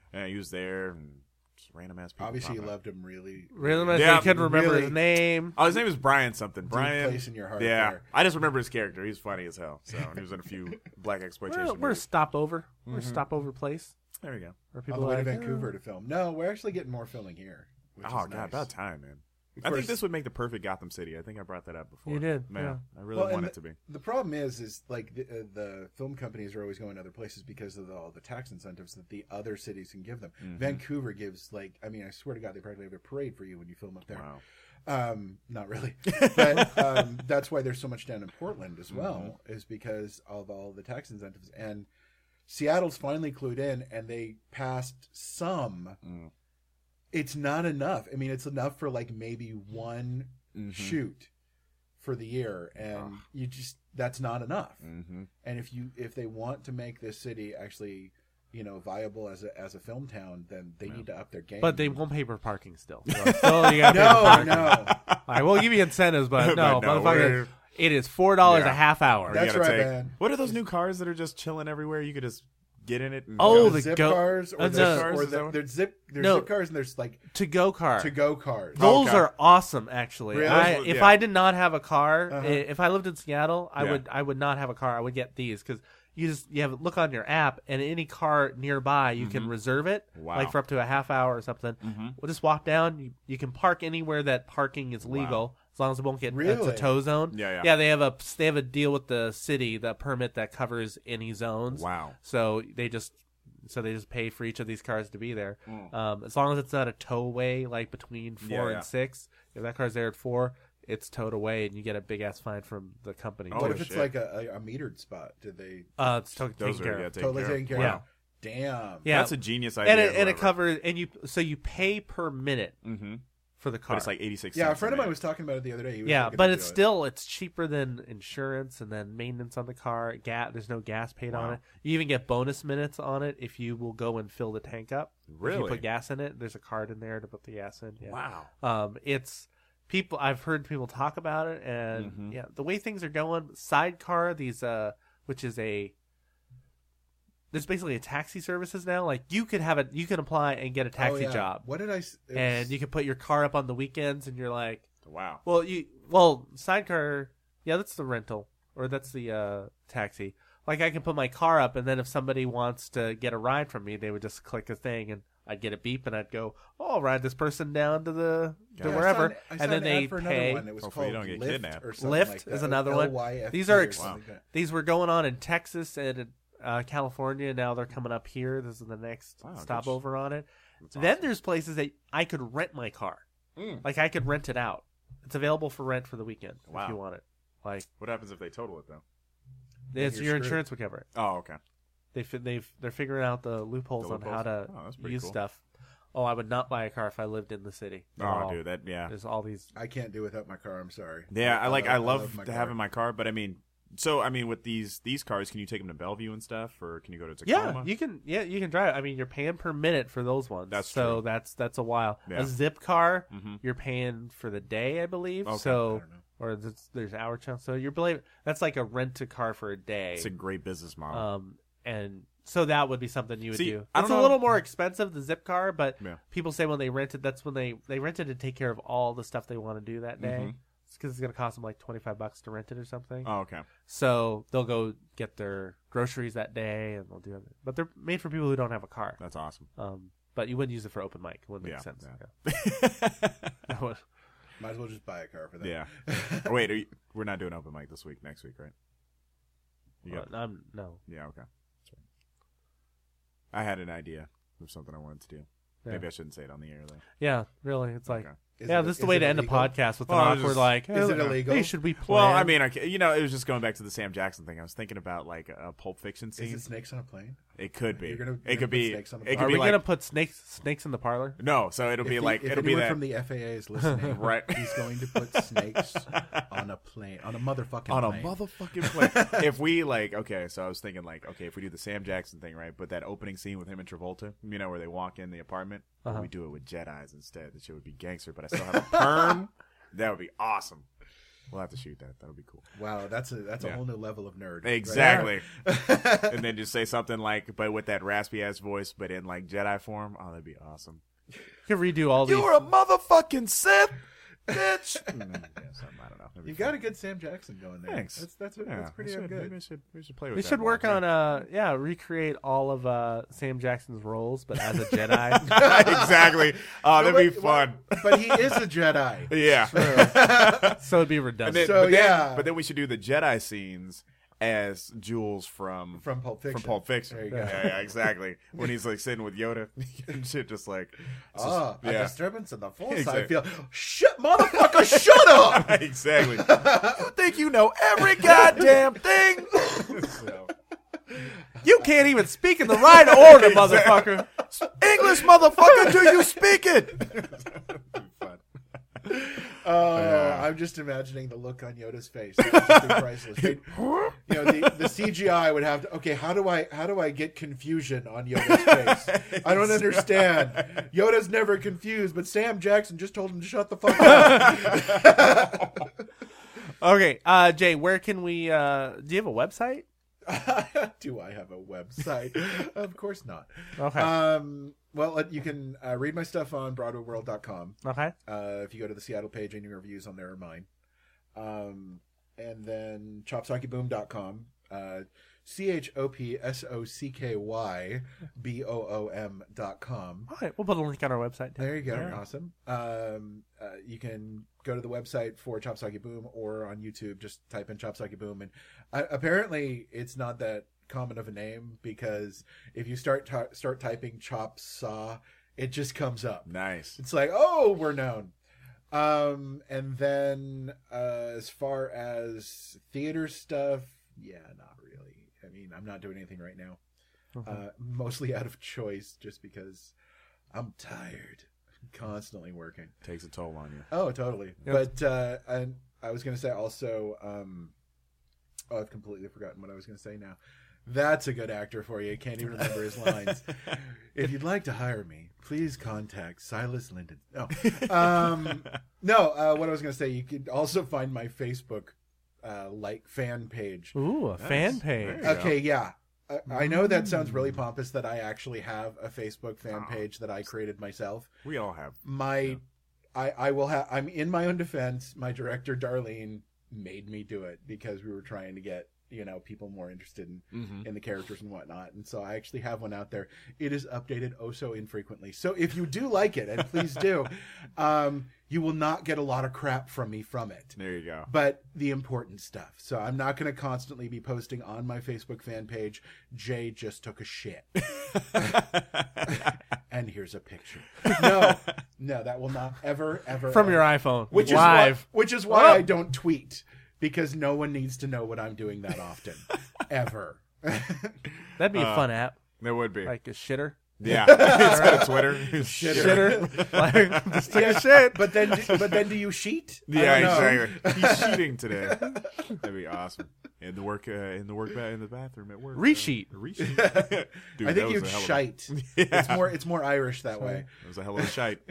Yeah, he was there and just random ass people. Obviously, you popping up. loved him really. Really much. Yeah, I couldn't remember really- his name. Oh, his name was Brian something. Brian. place in your heart Yeah, there. I just remember his character. He's funny as hell. So and he was in a few black exploitation. We're, we're a movies. stopover. We're a stopover place. There we go. Where On people the way are to like, Vancouver to film. No, we're actually getting more filming here. Which Oh is god, nice. about time, man. Of I think course- this would make the perfect Gotham City. I think I brought that up before. You did, Man, yeah. I really Well, want and it to be. The problem is, is like the, uh, the film companies are always going other places because of the, all the tax incentives that the other cities can give them. Mm-hmm. Vancouver gives like, I mean, I swear to God, they practically have a parade for you when you film up there. Wow. Um, not really, but um, that's why there's so much down in Portland as well, Mm-hmm. is because of all the tax incentives. And Seattle's finally clued in, and they passed some. Mm. It's not enough. I mean, it's enough for like maybe one Mm-hmm. shoot for the year, and you just that's not enough. Mm-hmm. And if you if they want to make this city actually, you know, viable as a as a film town, then they need to up their game. but they won't pay for parking still. So still, you gotta pay for no, parking. no. All right, we'll give you incentives, but no, But no, motherfucker, we're- it is four dollars Yeah. a half hour. That's You gotta right, take- man. What are those new cars that are just chilling everywhere? You could just get in it. And Oh, go. the zip go- cars or uh, there's, the- or Is that the, what- there's zip there's No. zip cars and there's like To go car. to go cars. Those Okay. are awesome, actually. Really? I, Those- if yeah. I did not have a car, Uh-huh. i- if I lived in Seattle, I Yeah. would I would not have a car. I would get these because you just you have look on your app, and any car nearby you can reserve it, Wow. like for up to a half hour or something. We'll just walk down. You, you can park anywhere that parking is legal, as long as it won't get it's Really? a tow zone. Yeah, yeah. yeah. They have a they have a deal with the city, the permit that covers any zones. Wow. So they just so they just pay for each of these cars to be there. Mm. Um, as long as it's not a towaway, like between four Yeah, and yeah. six. If that car's there at four, it's towed away, and you get a big ass fine from the company. Oh, What too. if it's shit. like a, a, a metered spot? Did they uh, it's to- taken Those care are yeah, of. taken totally care of. taken care Wow. of? Damn. Yeah, That's a genius idea. and it, and it whatever. covers and you so you pay per minute Mm-hmm. for the car. But it's like eighty-six. Yeah, a cents friend of mine minute. was talking about it the other day. He was yeah, looking but into it's it. still it's cheaper than insurance and then maintenance on the car. Gas, there's no gas paid on Wow. it. You even get bonus minutes on it if you will go and fill the tank up. If you Really? put gas in it, there's a card in there to put the gas in. Yeah. Wow. Um, it's people. I've heard people talk about it, and Mhm. yeah, the way things are going. Sidecar, these uh, which is a there's basically a taxi services now. Like you could have a you can apply and get a Oh, taxi yeah. job, What did I? s- it and was- you can put your car up on the weekends, and you're like, Wow. well, you well sidecar, yeah, that's the rental or that's the uh, taxi. Like I can put my car up, and then if somebody wants to get a ride from me, they would just click a thing, and I'd get a beep, and I'd go, "Oh, I'll ride this person down to the to Yeah, I wherever," saw an- I saw and then an they ad for another pay. one. It was Hopefully you called don't get Lyft kidnapped. or something Lyft like is that. another one. L Y F T These are or ex- something like that. These were going on in Texas and uh, California. Now they're coming up here. This is the next Wow, good stopover on it. Then there's places that I could rent my car. Mm. Like I could rent it out. It's available for rent for the weekend Wow. if you want it. Like What happens if they total it though? it's you're your screwed. insurance would cover it. Oh, okay. They fi- they've they're figuring out the loopholes, The on how loopholes? to Oh, that's pretty use cool. stuff. Oh, I would not buy a car if I lived in the city. at Oh, all. dude, that yeah. There's all these. I can't do without my car. I'm sorry. Yeah, I like. I love, my to car. having my car, but I mean, so I mean, with these these cars, can you take them to Bellevue and stuff, or can you go to Yeah, Tacoma? you can. Yeah, you can drive. I mean, you're paying per minute for those ones. That's so true. that's that's a while. Yeah. A zip car, Mhm. you're paying for the day, I believe. Okay. I So don't know. or there's, there's hour chunks. So you're believe that's like a rent a car for a day. It's a great business model. Um, and so that would be something you would See, do. I It's don't a know- little more expensive, the zip car, but Yeah. people say when they rent it, that's when they they rent it to take care of all the stuff they want to do that day. Mhm. It's because it's gonna cost them like twenty five bucks to rent it or something. oh, okay. So they'll go get their groceries that day, and they'll do it. But they're made for people who don't have a car. That's awesome. Um, but you wouldn't use it for open mic. It wouldn't make Yeah, sense. yeah. That would- Might as well just buy a car for that. Yeah. Oh, wait, are you, we're not doing open mic this week. Next week, right? You got, uh, I'm no. yeah, okay. That's right. I had an idea of something I wanted to do. Yeah. Maybe I shouldn't say it on the air though. Yeah, really. It's like Okay. Is yeah, it- this is the is way it to end a illegal? podcast with Well, an I was awkward just- like. Is "Hey, it illegal? Hey, should we plan? Well, I mean, I, ca- you know, it was just going back to the Sam Jackson thing. I was thinking about like a Pulp Fiction Is scene. it snakes on a plane? It could be. You're gonna- you're it gonna could put be. snakes on the It are could we be like gonna put snakes snakes in the parlor? no. So it'll If be the- like if it'll be anyone that. from the F A A is listening, Right. He's going to put snakes on a plane, on a motherfucking on a plane. motherfucking plane. If we like, okay, so I was thinking like, okay, if we do the Sam Jackson thing, right? But that opening scene with him and Travolta, you know, where they walk in the apartment, Uh-huh. we do it with Jedi's instead. That shit would be gangster, but I still have a perm. That would be awesome. We'll have to shoot that. That'll be cool. Wow, that's a that's a Yeah. whole new level of nerd. Exactly. And then just say something like, but with that raspy ass voice, but in like Jedi form. Oh, that'd be awesome. You can redo all these. You're a motherfucking Sith, bitch. And then, yeah, something, I don't know. That'd be You've fun. got a good Sam Jackson going there. Thanks. That's that's, Yeah, that's pretty we damn should, good. maybe we should, we should play with We that should more. work on uh yeah recreate all of uh Sam Jackson's roles, but as a Jedi. Exactly. Oh, that'd be But- fun. But he is a Jedi. Yeah. So it'd be And redundant. then, So, but then, yeah. but then we should do the Jedi scenes as Jules from From Pulp Fiction. from Pulp Fiction. There you go. Yeah, yeah, exactly. When he's like sitting with Yoda and shit, just like, it's just- Ah, a yeah, disturbance in the force. I Exactly. feel. Shit, motherfucker, shut up! exactly. You think you know every goddamn thing? So, You can't even speak in the right order, motherfucker. English, motherfucker, do you speak it? Fun. Oh, Yeah. I'm just imagining the look on Yoda's face. It would just be priceless. They'd- you know, the, the C G I would have to. Okay, how do I how do I get confusion on Yoda's face? I don't understand. Yoda's never confused, but Sam Jackson just told him to shut the fuck up. Okay, uh, Jay, where can we? Uh, do you have a website? Do I have a website? Of course not. Okay. Um, well, uh, you can uh, read my stuff on Broadway World dot com. okay. Uh, if you go to the Seattle page, any reviews on there are mine. Um, and then chopsocky boom dot com. Uh, C H O P S O C K Y B O O M dot com. All right, we'll put a link on our website. Too. There you go. Yeah. Awesome. Um, uh, you can go to the website for Chopsocky Boom or on YouTube. Just type in Chopsocky Boom. And uh, apparently it's not that common of a name because if you start ty- start typing Chop Saw, it just comes up. Nice. It's like, oh, we're known. Um, and then uh, as far as theater stuff, yeah, not really. I mean, I'm not doing anything right now. Uh, mostly out of choice, just because I'm tired. I'm constantly working. Takes a toll on you. Oh, totally. Yep. But uh, and I was going to say also, um, oh, I've completely forgotten what I was going to say now. That's a good actor for you. Can't even remember his lines. If you'd like to hire me, please contact Silas Linden. No, um, no. Uh, what I was going to say, you could also find my Facebook uh, like fan page. Ooh, a fan Nice. page. There you go. Okay, yeah. I, I know that sounds really pompous that I actually have a Facebook fan page that I created myself. We all have. My, I, I will have. I'm in my own defense. My director Darlene made me do it because we were trying to get you know people more interested in Mm-hmm. in the characters and whatnot. And so I actually have one out there. It is updated oh so infrequently. So if you do like it, and please do, um, you will not get a lot of crap from me from it. There you go. But the important stuff. So I'm not going to constantly be posting on my Facebook fan page, Jay just took a shit. And here's a picture. No, no, that will not ever, ever. From ever. your iPhone. Which live. is why, which is why Oh. I don't tweet. Because no one needs to know what I'm doing that often. Ever. That'd be a Uh, fun app. There would be. Like a shitter. yeah. Instead of Twitter. Shitter. like, just took Yeah, a shit. But then, but then do you sheet? I Yeah, don't know. exactly. He's cheating today. That'd be awesome. In the work, uh, in the work, ba- in the bathroom at work. Resheet. Uh, resheet. Dude, I that think was you'd a hell of a- shite. Yeah. It's more, it's more Irish that way. That was a hell of a shite.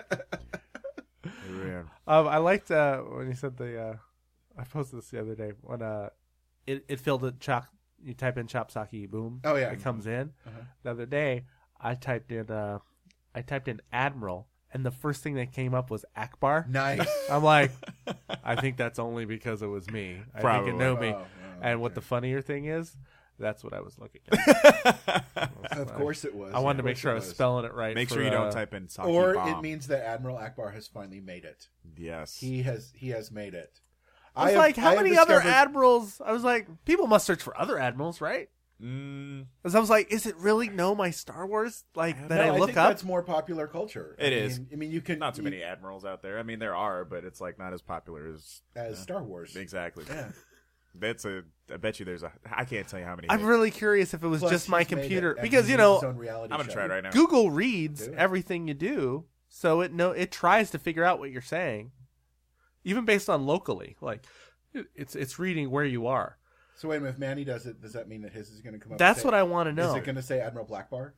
Man. Um, I liked uh, when you said the. Uh, I posted this the other day when uh, it it filled it chop. You type in Chopsocky Boom. Oh, yeah. it comes in. Uh-huh. The other day, I typed in uh, I typed in Admiral, and the first thing that came up was Akbar. Nice. I'm like, I think that's only because it was me. I Probably. think it know me. Oh, oh, and what okay. the funnier thing is, that's what I was looking at. Of course it was. I wanted to Of make course sure it I was spelling it right. Make for, sure you don't uh, type in Saki Or bomb. it means that Admiral Akbar has finally made it. yes. He has he has made it. I was have- like, how I have many other discovered- admirals? I was like, people must search for other admirals, right? Mm, Because I was like, is it really know my Star Wars like that No, I look think up? that's more popular culture. It I is. Mean, I mean, you can not too you- many admirals out there. I mean, there are, but it's like not as popular as as Star Wars. exactly. Yeah. That's a. I bet you there's a. I can't tell you how many. I'm really curious if it was Plus, just my he's made computer it, and because he you needs know his own reality I'm gonna show. try it right now. Google reads Do it. everything you do, so it know it tries to figure out what you're saying, even based on locally. Like it- it's it's reading where you are. So wait a minute, if Manny does it, does that mean that his is going to come up? That's and say, what I want to Is know. it going to say Admiral Blackbar?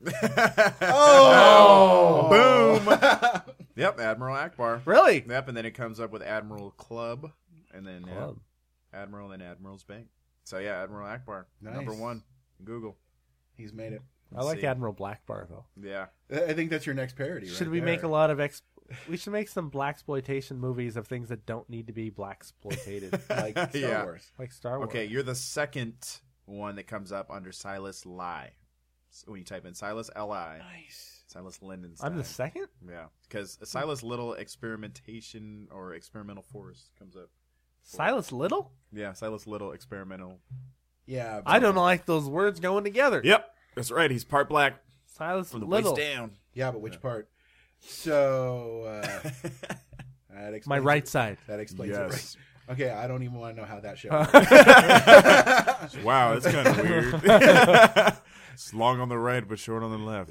Oh, boom! Yep, Admiral Akbar. Really? Yep, and then it comes up with Admiral Club, and then yeah, Club. Admiral and Admiral's Bank. So yeah, Admiral Akbar, number Nice. one. Google. He's made it. I like see. Admiral Blackbar though. Yeah. I think that's your next parody. Should right we make a there. lot of ex? We should make some black exploitation movies of things that don't need to be black exploited, like Star Yeah. Wars? like Star Wars. Okay, you're the second one that comes up under Silas Lai. So when you type in Silas L I, Nice. Silas Lindenstein. I'm the second. Yeah, because Silas Little experimentation or experimental force comes up. Silas Little. Yeah, Silas Little experimental. Yeah. I don't like those words going together. Yep, that's right. He's part black Silas from the Little. waist down. Yeah, but which part? So uh, that explains My right it. side. That explains Yes. it. Right. Okay, I don't even want to know how that show. works. Wow, that's kind of weird. It's long on the right, but short on the left.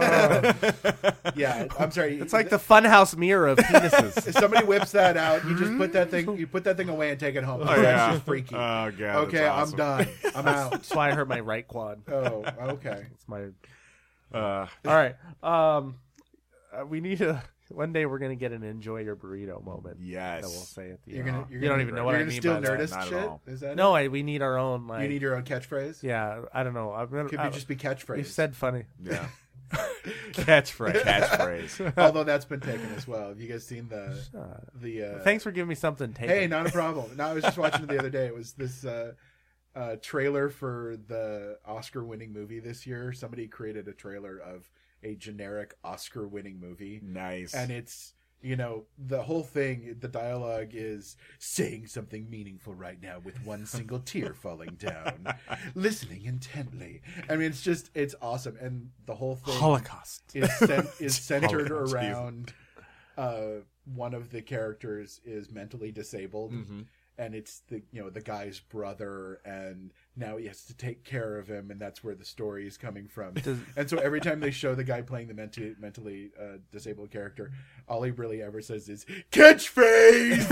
Yeah, I'm sorry. It's like the funhouse mirror of penises. If somebody whips that out, you just put that thing. You put that thing away and take it home. Oh, That's yeah. just freaky. Oh, God. okay, that's I'm awesome. done. I'm out. That's why I hurt my right quad. Oh, okay. It's my. Uh, All right. Um, uh, we need to. One day we're gonna get an enjoy your burrito moment. yes. That we'll say at the You're end. gonna. You're You gonna, don't even know you're what I gonna mean steal by that. Nerdist Not at shit. all. Is that No, it? I, we need our own. Like, You need your own catchphrase. yeah, I don't know. I'm gonna. Could I, you just be catchphrase? You've said funny Yeah. catchphrase. Catchphrase. Although that's been taken as well. Have you guys seen the the? Uh, Thanks for giving me something. To take Hey, not a problem. No, I was just watching it the other day. It was this uh, uh, trailer for the Oscar-winning movie this year. Somebody created a trailer of a generic Oscar-winning movie, Nice. and it's, you know, the whole thing. The dialogue is saying something meaningful right now with one single tear falling down, listening intently. I mean, it's just it's awesome, and the whole thing Holocaust. is cen- is centered Holocaust, jeez. around uh, one of the characters is mentally disabled, Mhm. and it's the you know the guy's brother, and now he has to take care of him, and that's where the story is coming from. Does- And so every time they show the guy playing the mentally mentally uh, disabled character, all he really ever says is catchphrase.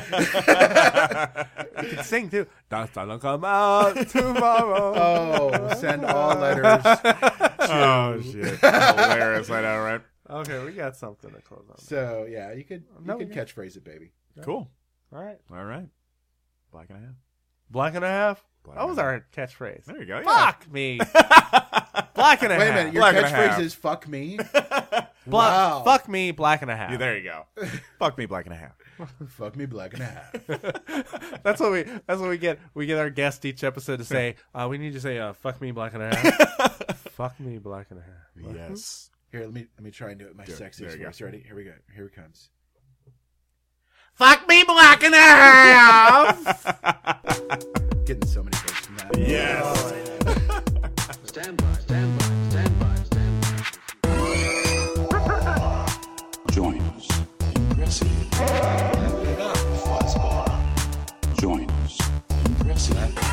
You can sing too. That's gonna come out tomorrow. Oh, send all letters. Oh, shit. Hilarious. I know, right? Okay, we got something to close on. So yeah, you could you No, could we- catchphrase it, baby. Cool. All right, All right. Black and a half. black and a half. Black That and was a our catchphrach. There you go. Yeah. Fuck me. Black and a Wait half. a minute, your Black and a half. catchphrase is "fuck me." Bla- Wow. Fuck me. Black and a half. Yeah, there you go. Fuck me, black and a half. Fuck me, black and a half. That's what we. That's what we get. We get our guest each episode to say. Uh, we need to say, uh, "Fuck me, black and a half." Fuck me, black and a half. Yes. Here, let me let me try and do it with my Do it. There sexiest you go. voice. Ready? Here we go. Here it comes. Fuck me, black and a half. Getting so many votes from that. Yes. Stand by, stand by, stand by, stand by. Join us. Impressive. Fuzzball. Join us. Impressive.